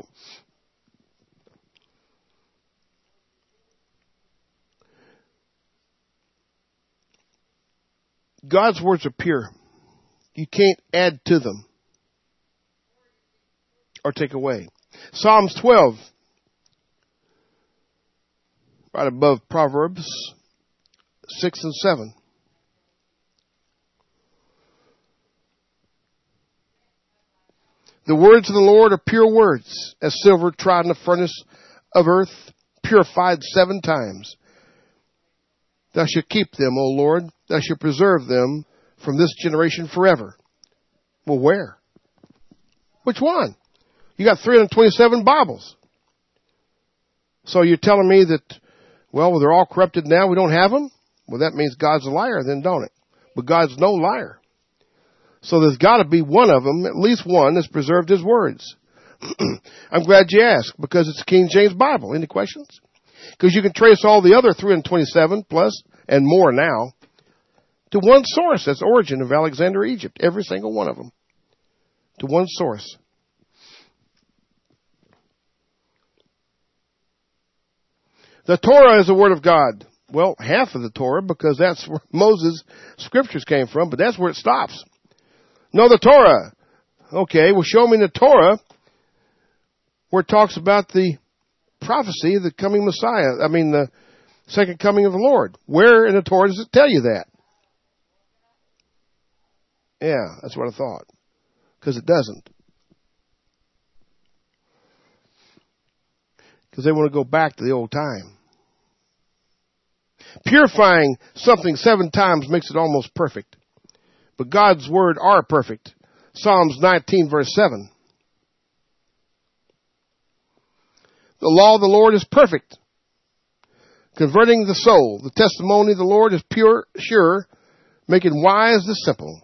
God's words are pure. You can't add to them or take away. Psalms 12, right above Proverbs 6 and 7. The words of the Lord are pure words, as silver tried in the furnace of earth, purified 7 times. Thou shalt keep them, O Lord. Thou shalt preserve them from this generation forever. Well, where? Which one? You got 327 Bibles. So you're telling me that, well, they're all corrupted now, we don't have them? Well, that means God's a liar then, don't it? But God's no liar. So there's got to be one of them, at least one, that's preserved his words. I'm glad you asked, because it's King James Bible. Any questions? Because you can trace all the other 327 plus and more now to one source. That's the origin of Alexander, Egypt. Every single one of them. To one source. The Torah is the Word of God. Well, half of the Torah, because that's where Moses' scriptures came from, but that's where it stops. No, the Torah. Okay, well, show me the Torah where it talks about the prophecy of the coming Messiah. I mean, the second coming of the Lord. Where in the Torah does it tell you that? Yeah, that's what I thought. Because it doesn't. Because they want to go back to the old time. Purifying something 7 times makes it almost perfect. But God's word are perfect. Psalms 19, verse 7. The law of the Lord is perfect, converting the soul. The testimony of the Lord is pure, sure, making wise the simple.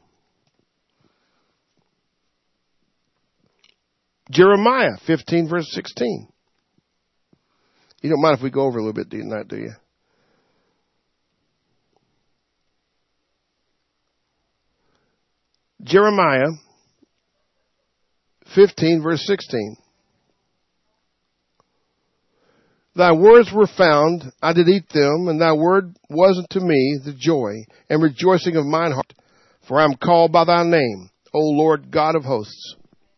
Jeremiah 15, verse 16. You don't mind if we go over a little bit tonight, do you? Jeremiah 15, verse 16. Thy words were found, I did eat them, and thy word was unto me the joy and rejoicing of mine heart, for I am called by thy name, O Lord God of hosts.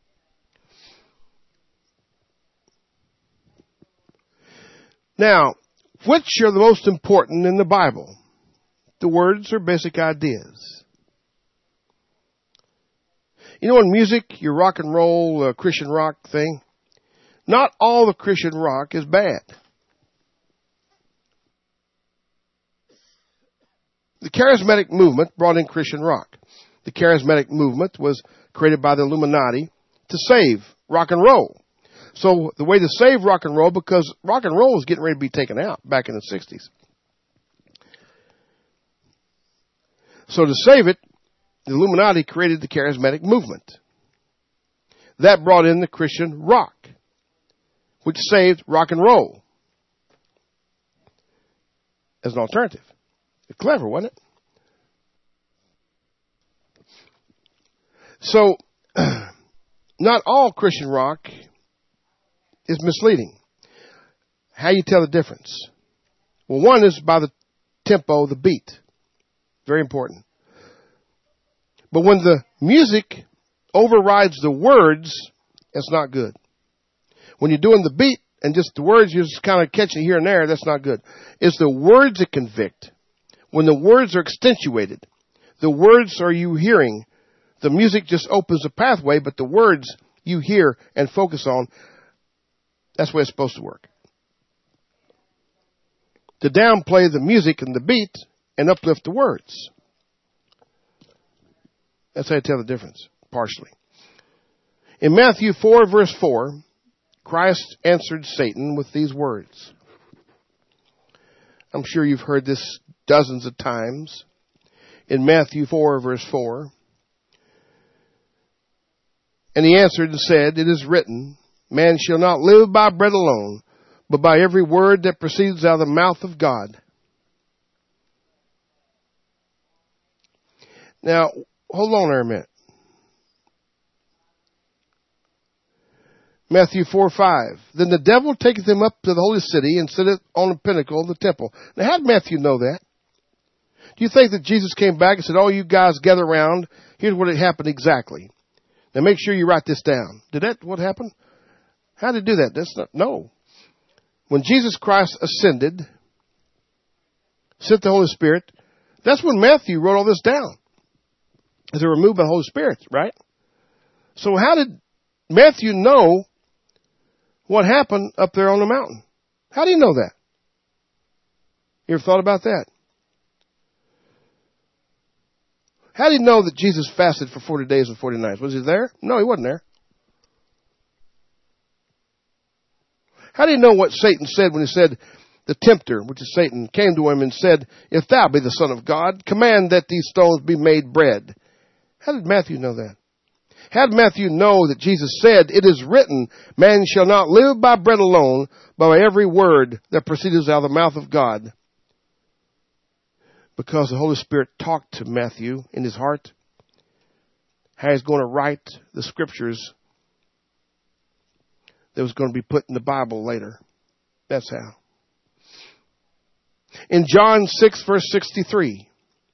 Now, which are the most important in the Bible? The words or basic ideas? You know, in music, your rock and roll, Christian rock thing, not all the Christian rock is bad. The charismatic movement brought in Christian rock. The charismatic movement was created by the Illuminati to save rock and roll. So the way to save rock and roll, because rock and roll was getting ready to be taken out back in the 60s. So to save it, the Illuminati created the charismatic movement. That brought in the Christian rock, which saved rock and roll as an alternative. Clever, wasn't it? So, not all Christian rock is misleading. How you tell the difference? Well, one is by the tempo, the beat. Very important. But when the music overrides the words, it's not good. When you're doing the beat and just the words, you're just kind of catching here and there, that's not good. It's the words that convict. When the words are accentuated, the words are you hearing. The music just opens a pathway, but the words you hear and focus on, that's the way it's supposed to work. To downplay the music and the beat and uplift the words. That's how you tell the difference, partially. In Matthew 4, verse 4, Christ answered Satan with these words. I'm sure you've heard this dozens of times. In Matthew 4, verse 4. And he answered and said, it is written, man shall not live by bread alone, but by every word that proceeds out of the mouth of God. Now, hold on there a minute. Matthew 4:5. Then the devil taketh him up to the holy city and sitteth on the pinnacle of the temple. Now, how did Matthew know that? Do you think that Jesus came back and said, oh, you guys gather around. Here's what had happened exactly. Now, make sure you write this down. Did that what happened? How did he do that? That's not, no. When Jesus Christ ascended, sent the Holy Spirit, that's when Matthew wrote all this down. As they were moved by the Holy Spirit, right? So how did Matthew know what happened up there on the mountain? How do you know that? You ever thought about that? How did he know that Jesus fasted for 40 days and 40 nights? Was he there? No, he wasn't there. How do you know what Satan said when he said, the tempter, which is Satan, came to him and said, if thou be the Son of God, command that these stones be made bread. How did Matthew know that? How did Matthew know that Jesus said, it is written, man shall not live by bread alone, but by every word that proceeds out of the mouth of God? Because the Holy Spirit talked to Matthew in his heart, how he's going to write the scriptures that was going to be put in the Bible later. That's how. In John 6, verse 63,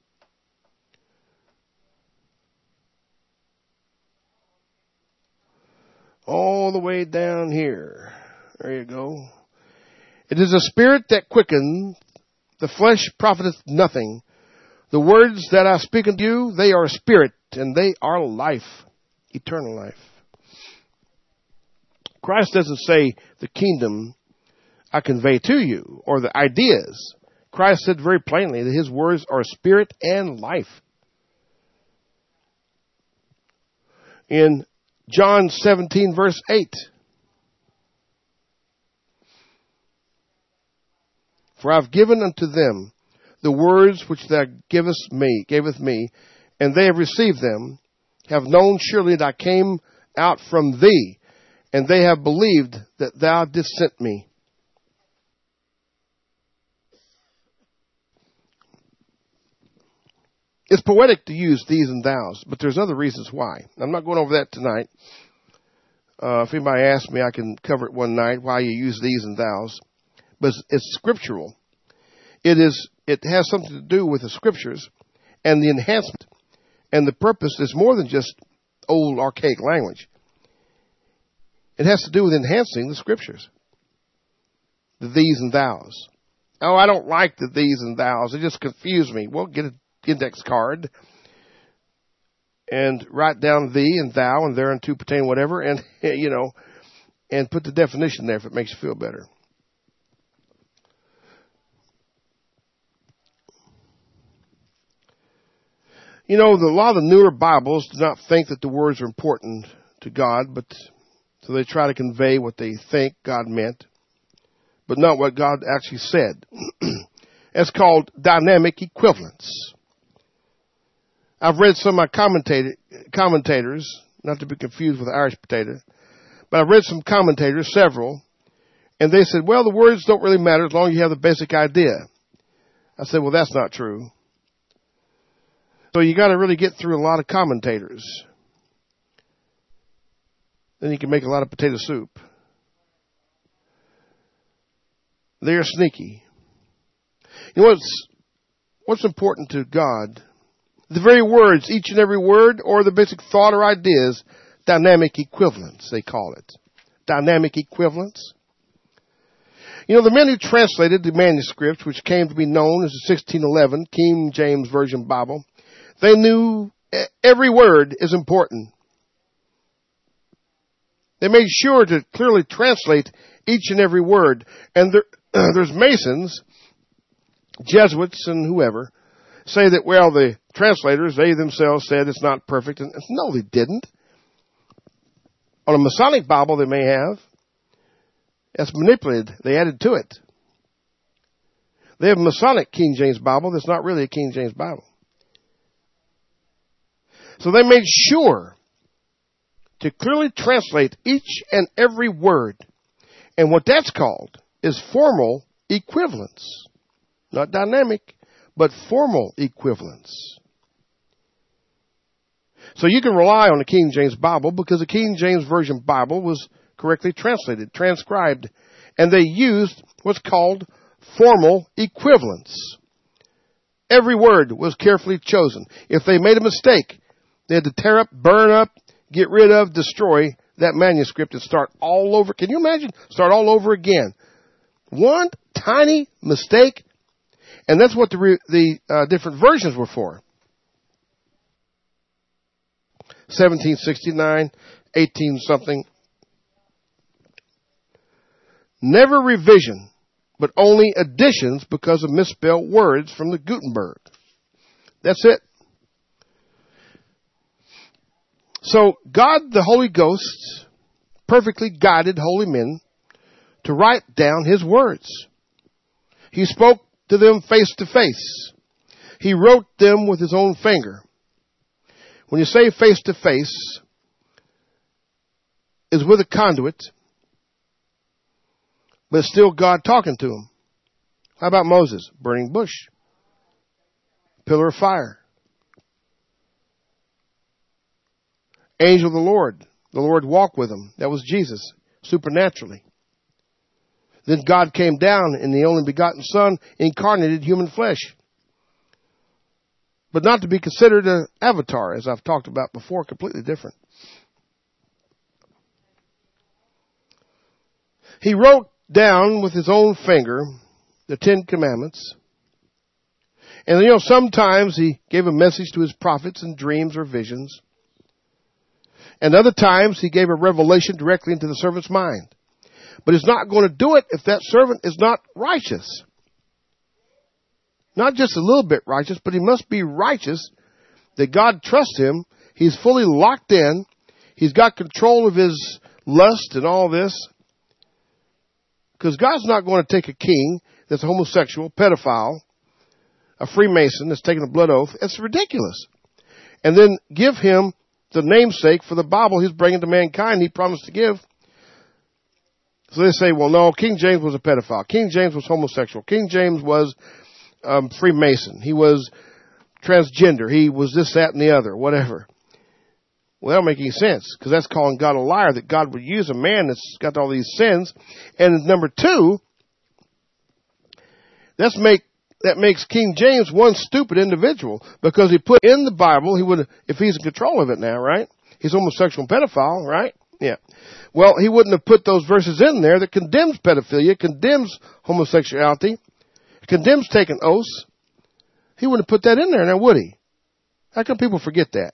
all the way down here. There you go. It is a spirit that quickeneth, the flesh profiteth nothing. The words that I speak unto you, they are spirit, and they are life, eternal life. Christ doesn't say the kingdom I convey to you, or the ideas. Christ said very plainly that his words are spirit and life. In John 17, verse 8. For I've given unto them the words which thou gavest me, and they have received them, have known surely that I came out from thee, and they have believed that thou didst send me. It's poetic to use these and thous, but there's other reasons why. I'm not going over that tonight. If anybody asks me, I can cover it one night, why you use these and thous. But it's scriptural. It has something to do with the scriptures and the enhancement. And the purpose is more than just old archaic language. It has to do with enhancing the scriptures. The these and thous. Oh, I don't like the these and thous. They just confuse me. Well, get an index card and write down thee and thou and thereunto pertain whatever, and, and put the definition there if it makes you feel better. A lot of the newer Bibles do not think that the words are important to God, but so they try to convey what they think God meant, but not what God actually said. It's called dynamic equivalence. I've read some of my commentators, not to be confused with Irish potato, but I've read some commentators, several, and they said, well, the words don't really matter as long as you have the basic idea. I said, well, that's not true. So you got to really get through a lot of commentators. Then you can make a lot of potato soup. They're sneaky. What's important to God? The very words, each and every word, or the basic thought or ideas, dynamic equivalence, they call it. Dynamic equivalence. The men who translated the manuscript, which came to be known as the 1611 King James Version Bible, they knew every word is important. They made sure to clearly translate each and every word. And there's Masons, Jesuits, and whoever, say that, well, the translators, they themselves said it's not perfect. And no, they didn't. On a Masonic Bible, they may have. That's manipulated. They added to it. They have a Masonic King James Bible that's not really a King James Bible. So they made sure to clearly translate each and every word. And what that's called is formal equivalence. Not dynamic, but formal equivalence. So you can rely on the King James Bible because the King James Version Bible was correctly translated, transcribed, and they used what's called formal equivalence. Every word was carefully chosen. If they made a mistake, they had to tear up, burn up, get rid of, destroy that manuscript and start all over. Can you imagine? Start all over again. One tiny mistake, and that's what the different versions were for. 1769, 18-something. Never revision, but only additions because of misspelled words from the Gutenberg. That's it. So God, the Holy Ghost, perfectly guided holy men to write down his words. He spoke to them face to face. He wrote them with his own finger. When you say face to face, is with a conduit, but it's still God talking to him. How about Moses? Burning bush. Pillar of fire. Angel of the Lord walked with him. That was Jesus, supernaturally. Then God came down in the only begotten Son, incarnated human flesh. But not to be considered an avatar, as I've talked about before, completely different. He wrote down with his own finger the 10 Commandments. And sometimes he gave a message to his prophets in dreams or visions. And other times he gave a revelation directly into the servant's mind. But he's not going to do it if that servant is not righteous. Not just a little bit righteous, but he must be righteous that God trusts him. He's fully locked in. He's got control of his lust and all this. Because God's not going to take a king that's a homosexual, pedophile, a Freemason that's taking a blood oath. It's ridiculous. And then give him the namesake for the Bible he's bringing to mankind he promised to give. So they say, well, no, King James was a pedophile. King James was homosexual. King James was Freemason. He was transgender. He was this, that, and the other, whatever. Well, that don't make any sense, because that's calling God a liar, that God would use a man that's got all these sins. And number two, that makes King James one stupid individual, because he put in the Bible, he would, if he's in control of it now, right? He's homosexual and pedophile, right? Yeah. Well, he wouldn't have put those verses in there that condemns pedophilia, condemns homosexuality, condemns taking oaths. He wouldn't have put that in there now, would he? How come people forget that?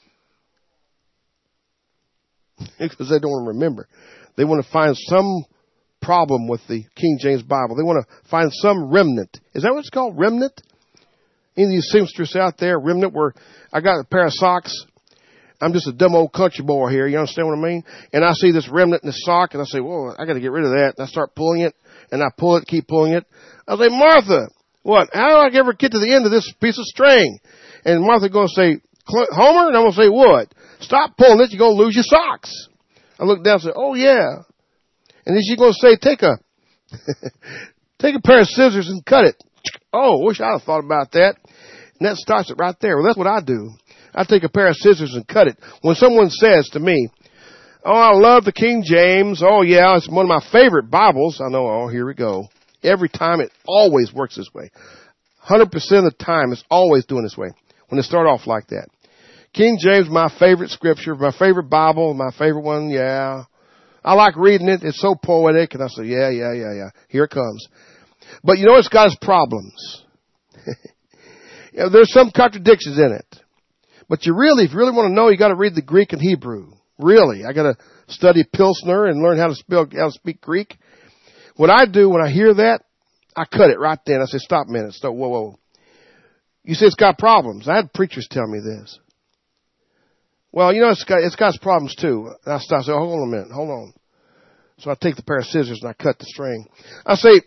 Because they don't remember. They want to find some problem with the King James Bible. They want to find some remnant. Is that what it's called? Remnant? Any of these seamsters out there, remnant, where I got a pair of socks. I'm just a dumb old country boy here. You understand what I mean? And I see this remnant in the sock, and I say, well, I got to get rid of that. And I start pulling it, and I pull it, keep pulling it. I say, Martha, what? How do I ever get to the end of this piece of string? And Martha's going to say, Homer? And I'm going to say, what? Stop pulling it. You're going to lose your socks. I look down and say, oh, yeah. And then she's going to say, take a pair of scissors and cut it. Oh, wish I'd have thought about that. And that starts it right there. Well, that's what I do. I take a pair of scissors and cut it. When someone says to me, oh, I love the King James. Oh, yeah, it's one of my favorite Bibles. I know, oh, here we go. Every time it always works this way. 100% of the time it's always doing this way when they start off like that. King James, my favorite scripture, my favorite Bible, my favorite one, yeah. I like reading it. It's so poetic. And I say, yeah. Here it comes. But you know, it's got its problems. You know, there's some contradictions in it. But if you really want to know, you got to read the Greek and Hebrew. Really. I got to study Pilsner and learn how to speak Greek. What I do when I hear that, I cut it right then. I say, stop a minute. Stop. Whoa. You say it's got problems. I had preachers tell me this. Well, you know, it's got its problems too. And I stop and say, hold on a minute. Hold on. So I take the pair of scissors and I cut the string. I say,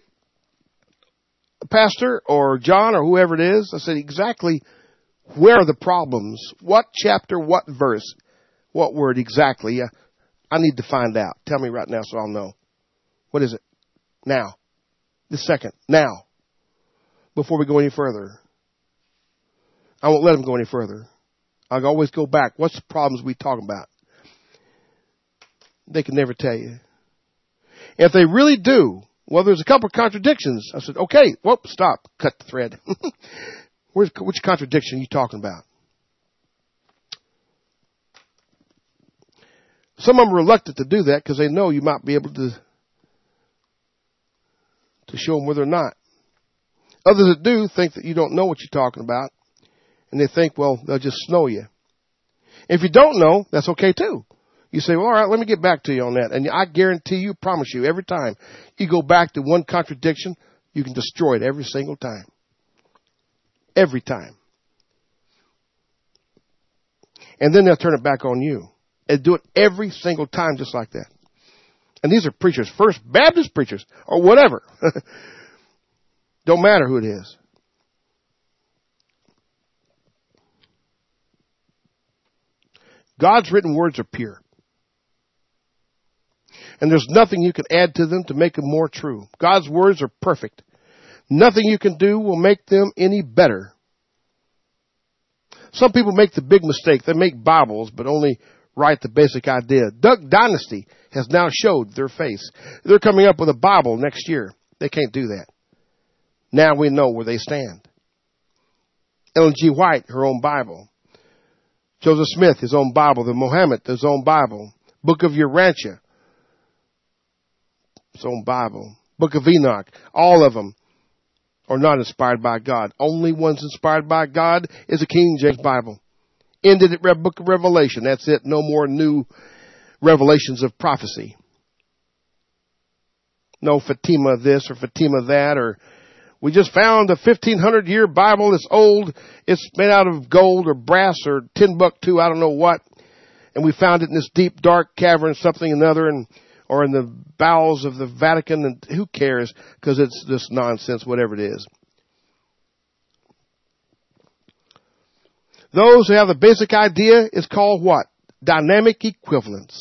Pastor or John or whoever it is, I said, exactly where are the problems? What chapter, what verse, what word exactly? I need to find out. Tell me right now so I'll know. What is it? Now. This second. Now. Before we go any further. I won't let them go any further. I'll always go back. What's the problems we talking about? They can never tell you. If they really do, well, there's a couple of contradictions. I said, okay, whoop, stop, cut the thread. Which contradiction are you talking about? Some of them are reluctant to do that because they know you might be able to show them where they're not. Others that do think that you don't know what you're talking about, and they think, well, they'll just snow you. If you don't know, that's okay too. You say, well, all right, let me get back to you on that. And I guarantee you, promise you, every time you go back to one contradiction, you can destroy it every single time. Every time. And then they'll turn it back on you. And do it every single time just like that. And these are preachers, First Baptist preachers, or whatever. Don't matter who it is. God's written words are pure. And there's nothing you can add to them to make them more true. God's words are perfect. Nothing you can do will make them any better. Some people make the big mistake. They make Bibles, but only write the basic idea. Duck Dynasty has now showed their face. They're coming up with a Bible next year. They can't do that. Now we know where they stand. Ellen G. White, her own Bible. Joseph Smith, his own Bible. The Mohammed, his own Bible. Book of Urantia, his own Bible. Book of Enoch. All of them are not inspired by God. Only ones inspired by God is the King James Bible. Ended at Book of Revelation. That's it. No more new revelations of prophecy. No Fatima this or Fatima that, or we just found a 1500-year Bible that's old. It's made out of gold or brass or Timbuktu, I don't know what. And we found it in this deep, dark cavern, something or another, or in the bowels of the Vatican. And who cares? Because it's just nonsense, whatever it is. Those who have the basic idea is called what? Dynamic equivalence.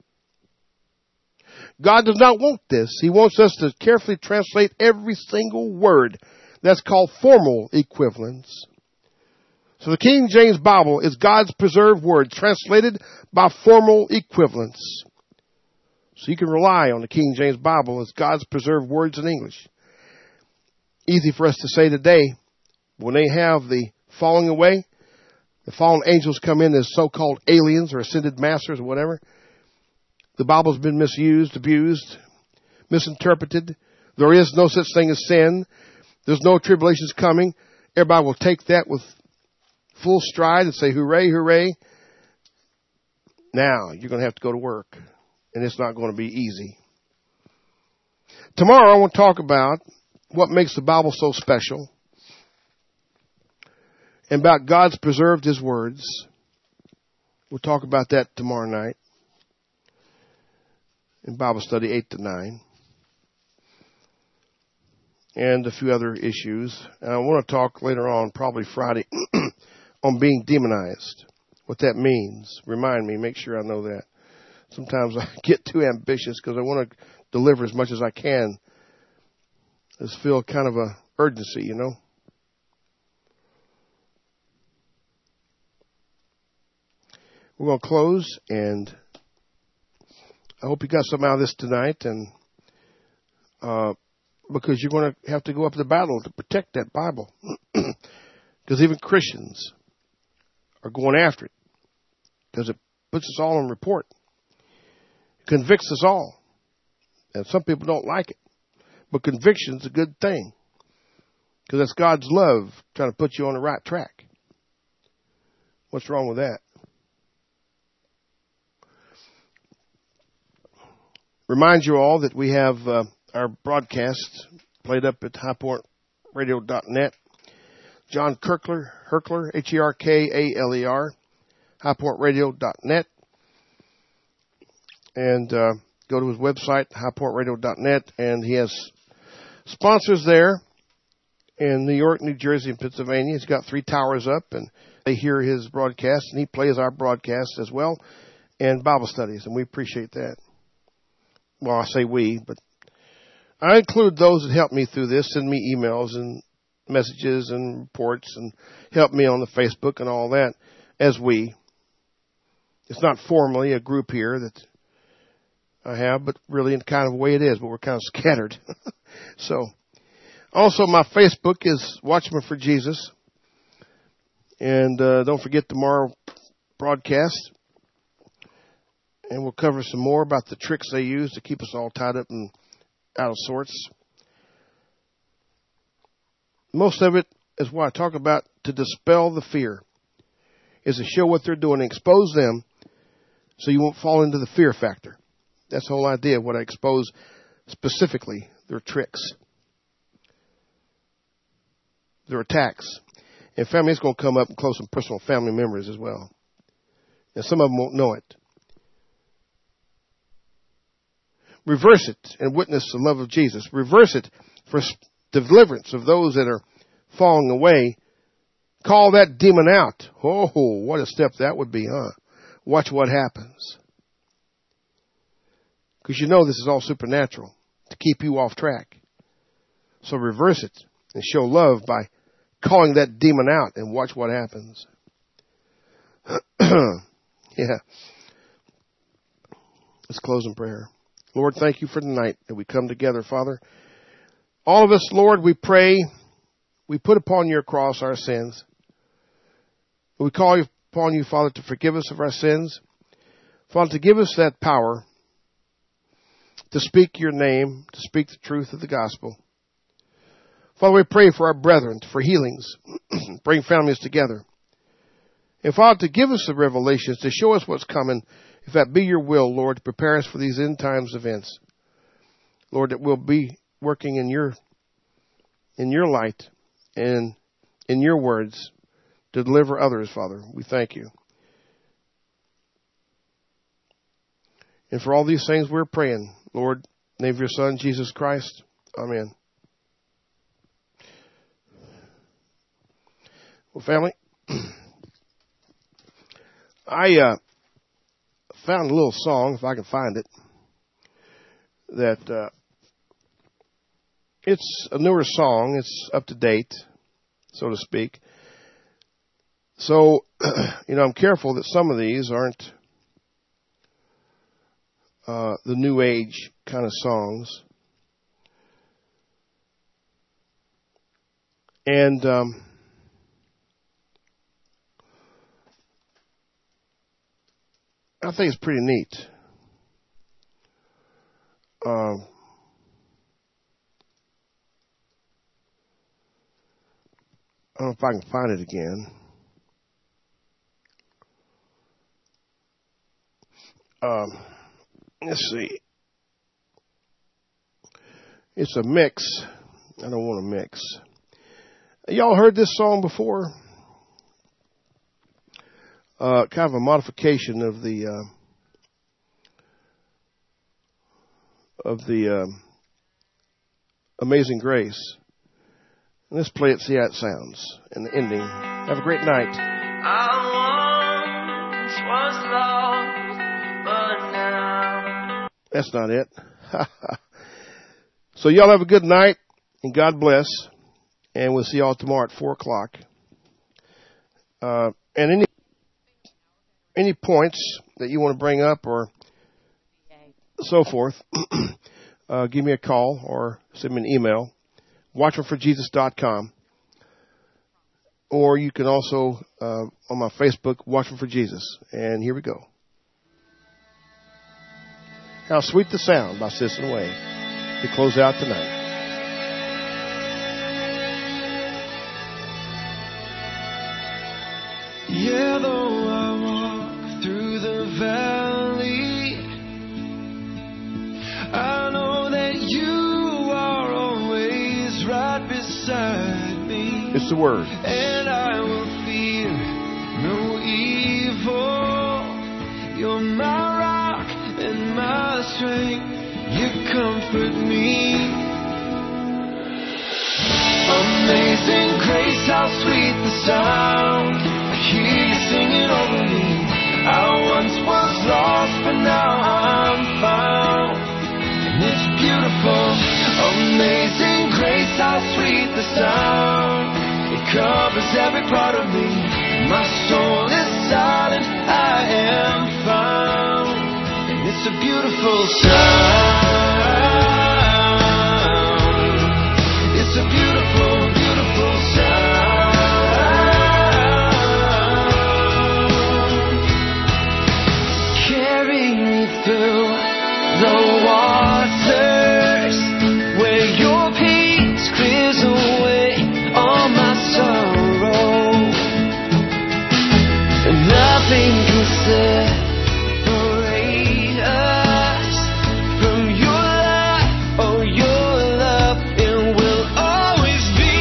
God does not want this. He wants us to carefully translate every single word. That's called formal equivalence. So the King James Bible is God's preserved word, translated by formal equivalents. So you can rely on the King James Bible as God's preserved words in English. Easy for us to say today, when they have the falling away, the fallen angels come in as so-called aliens or ascended masters or whatever. The Bible's been misused, abused, misinterpreted. There is no such thing as sin. There's no tribulations coming. Everybody will take that with full stride and say, hooray, hooray. Now, you're going to have to go to work, and it's not going to be easy. Tomorrow, I want to talk about what makes the Bible so special, and about God's preserved His words. We'll talk about that tomorrow night in Bible study 8 to 9. And a few other issues. And I want to talk later on, probably Friday, on being demonized. What that means. Remind me, make sure I know that. Sometimes I get too ambitious because I want to deliver as much as I can. I just feel kind of a urgency, you know. We're going to close, and I hope you got something out of this tonight, and because you're going to have to go up to the battle to protect that Bible. Because even Christians are going after it, because it puts us all on report. It convicts us all. And some people don't like it. But conviction's a good thing, because that's God's love trying to put you on the right track. What's wrong with that? Remind you all that we have our broadcast played up at highpointradio.net. John Herkler, Herkler, highpointradio.net. And go to his website, highpointradio.net, and he has sponsors there in New York, New Jersey, and Pennsylvania. He's got 3 towers up, and they hear his broadcast, and he plays our broadcast as well, and Bible studies, and we appreciate that. Well, I say we, but I include those that help me through this, send me emails and messages and reports, and help me on the Facebook and all that, as we. It's not formally a group here that I have, but really in kind of a way it is, but we're kind of scattered. So, also my Facebook is Watchman for Jesus. And don't forget tomorrow broadcast. And we'll cover some more about the tricks they use to keep us all tied up and out of sorts. Most of it is what I talk about to dispel the fear. Is to show what they're doing and expose them so you won't fall into the fear factor. That's the whole idea of what I expose specifically. Their tricks. Their attacks. And family is going to come up and close some personal family memories as well. And some of them won't know it. Reverse it and witness the love of Jesus. Reverse it for deliverance of those that are falling away. Call that demon out. Oh, what a step that would be, huh? Watch what happens. Because you know this is all supernatural to keep you off track. So reverse it and show love by calling that demon out and watch what happens. Yeah. Let's close in prayer. Lord, thank you for tonight that we come together, Father. All of us, Lord, we pray, we put upon your cross our sins. We call upon you, Father, to forgive us of our sins. Father, to give us that power to speak your name, to speak the truth of the gospel. Father, we pray for our brethren, for healings, bring families together. And Father, to give us the revelations, to show us what's coming, if that be your will, Lord, to prepare us for these end times events. Lord, that we'll be working in your light and in your words to deliver others, Father. We thank you. And for all these things we're praying, Lord, in the name of your Son, Jesus Christ. Amen. Well, family, I found a little song, if I can find it, that it's a newer song. It's up to date, so to speak. So, I'm careful that some of these aren't the new age kind of songs. And I think it's pretty neat. I don't know if I can find it again. Let's see. It's a mix. I don't want a mix. Y'all heard this song before? Kind of a modification of the Amazing Grace. Let's play it, see how it sounds. And the ending. Have a great night. I once was lost, but now. That's not it. So y'all have a good night, and God bless. And we'll see y'all tomorrow at 4 o'clock. And any points that you want to bring up or so forth, give me a call or send me an email, watchmanforjesus.com. Or you can also, on my Facebook, Watchman for Jesus. And here we go. How Sweet the Sound by Sisson Way to close out tonight. Yeah, though I walk through the valley, I know that you are always right beside me. It's the Word. And I will fear no evil. You're my rock and my strength. You comfort me. Amazing grace, how sweet the sound. I hear you singing over me. I once was lost, but now I'm found. And it's beautiful. Amazing grace, how sweet the sound. It covers every part of me. My soul is silent, I am found. And it's a beautiful sound. It's a beautiful, beautiful sound. Carry me through the waters where your peace clears away all my sorrow. And nothing can separate us from your love. Oh, your love, it will always be.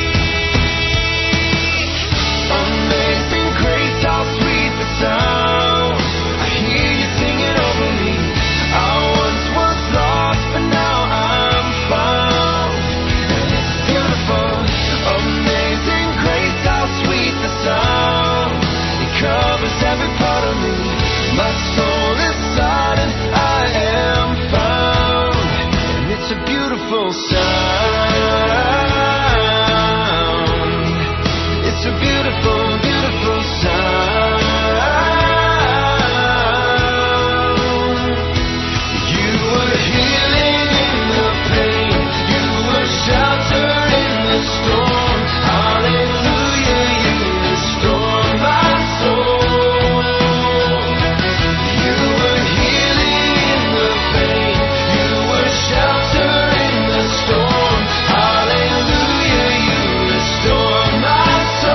Amazing grace, how sweet the sound. I hear you singing over me. I once was lost, but now I'm found. And it's beautiful. Amazing grace, how sweet the sound. It covers every part of me. My soul is silent, I am found. And it's a beautiful sound. It's a beautiful, beautiful sound. You were healing in the pain. You were shelter in the storm. Hallelujah, you restore my soul. You were healing in the pain. You were shelter in the storm. Hallelujah, you restore my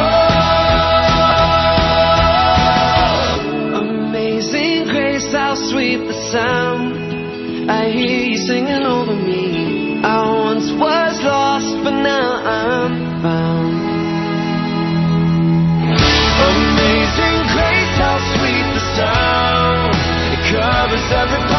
soul. Amazing grace, how sweet the sound. I hear you singing over me. I once was lost, but now I'm found. Amazing grace, how sweet the sound. It covers every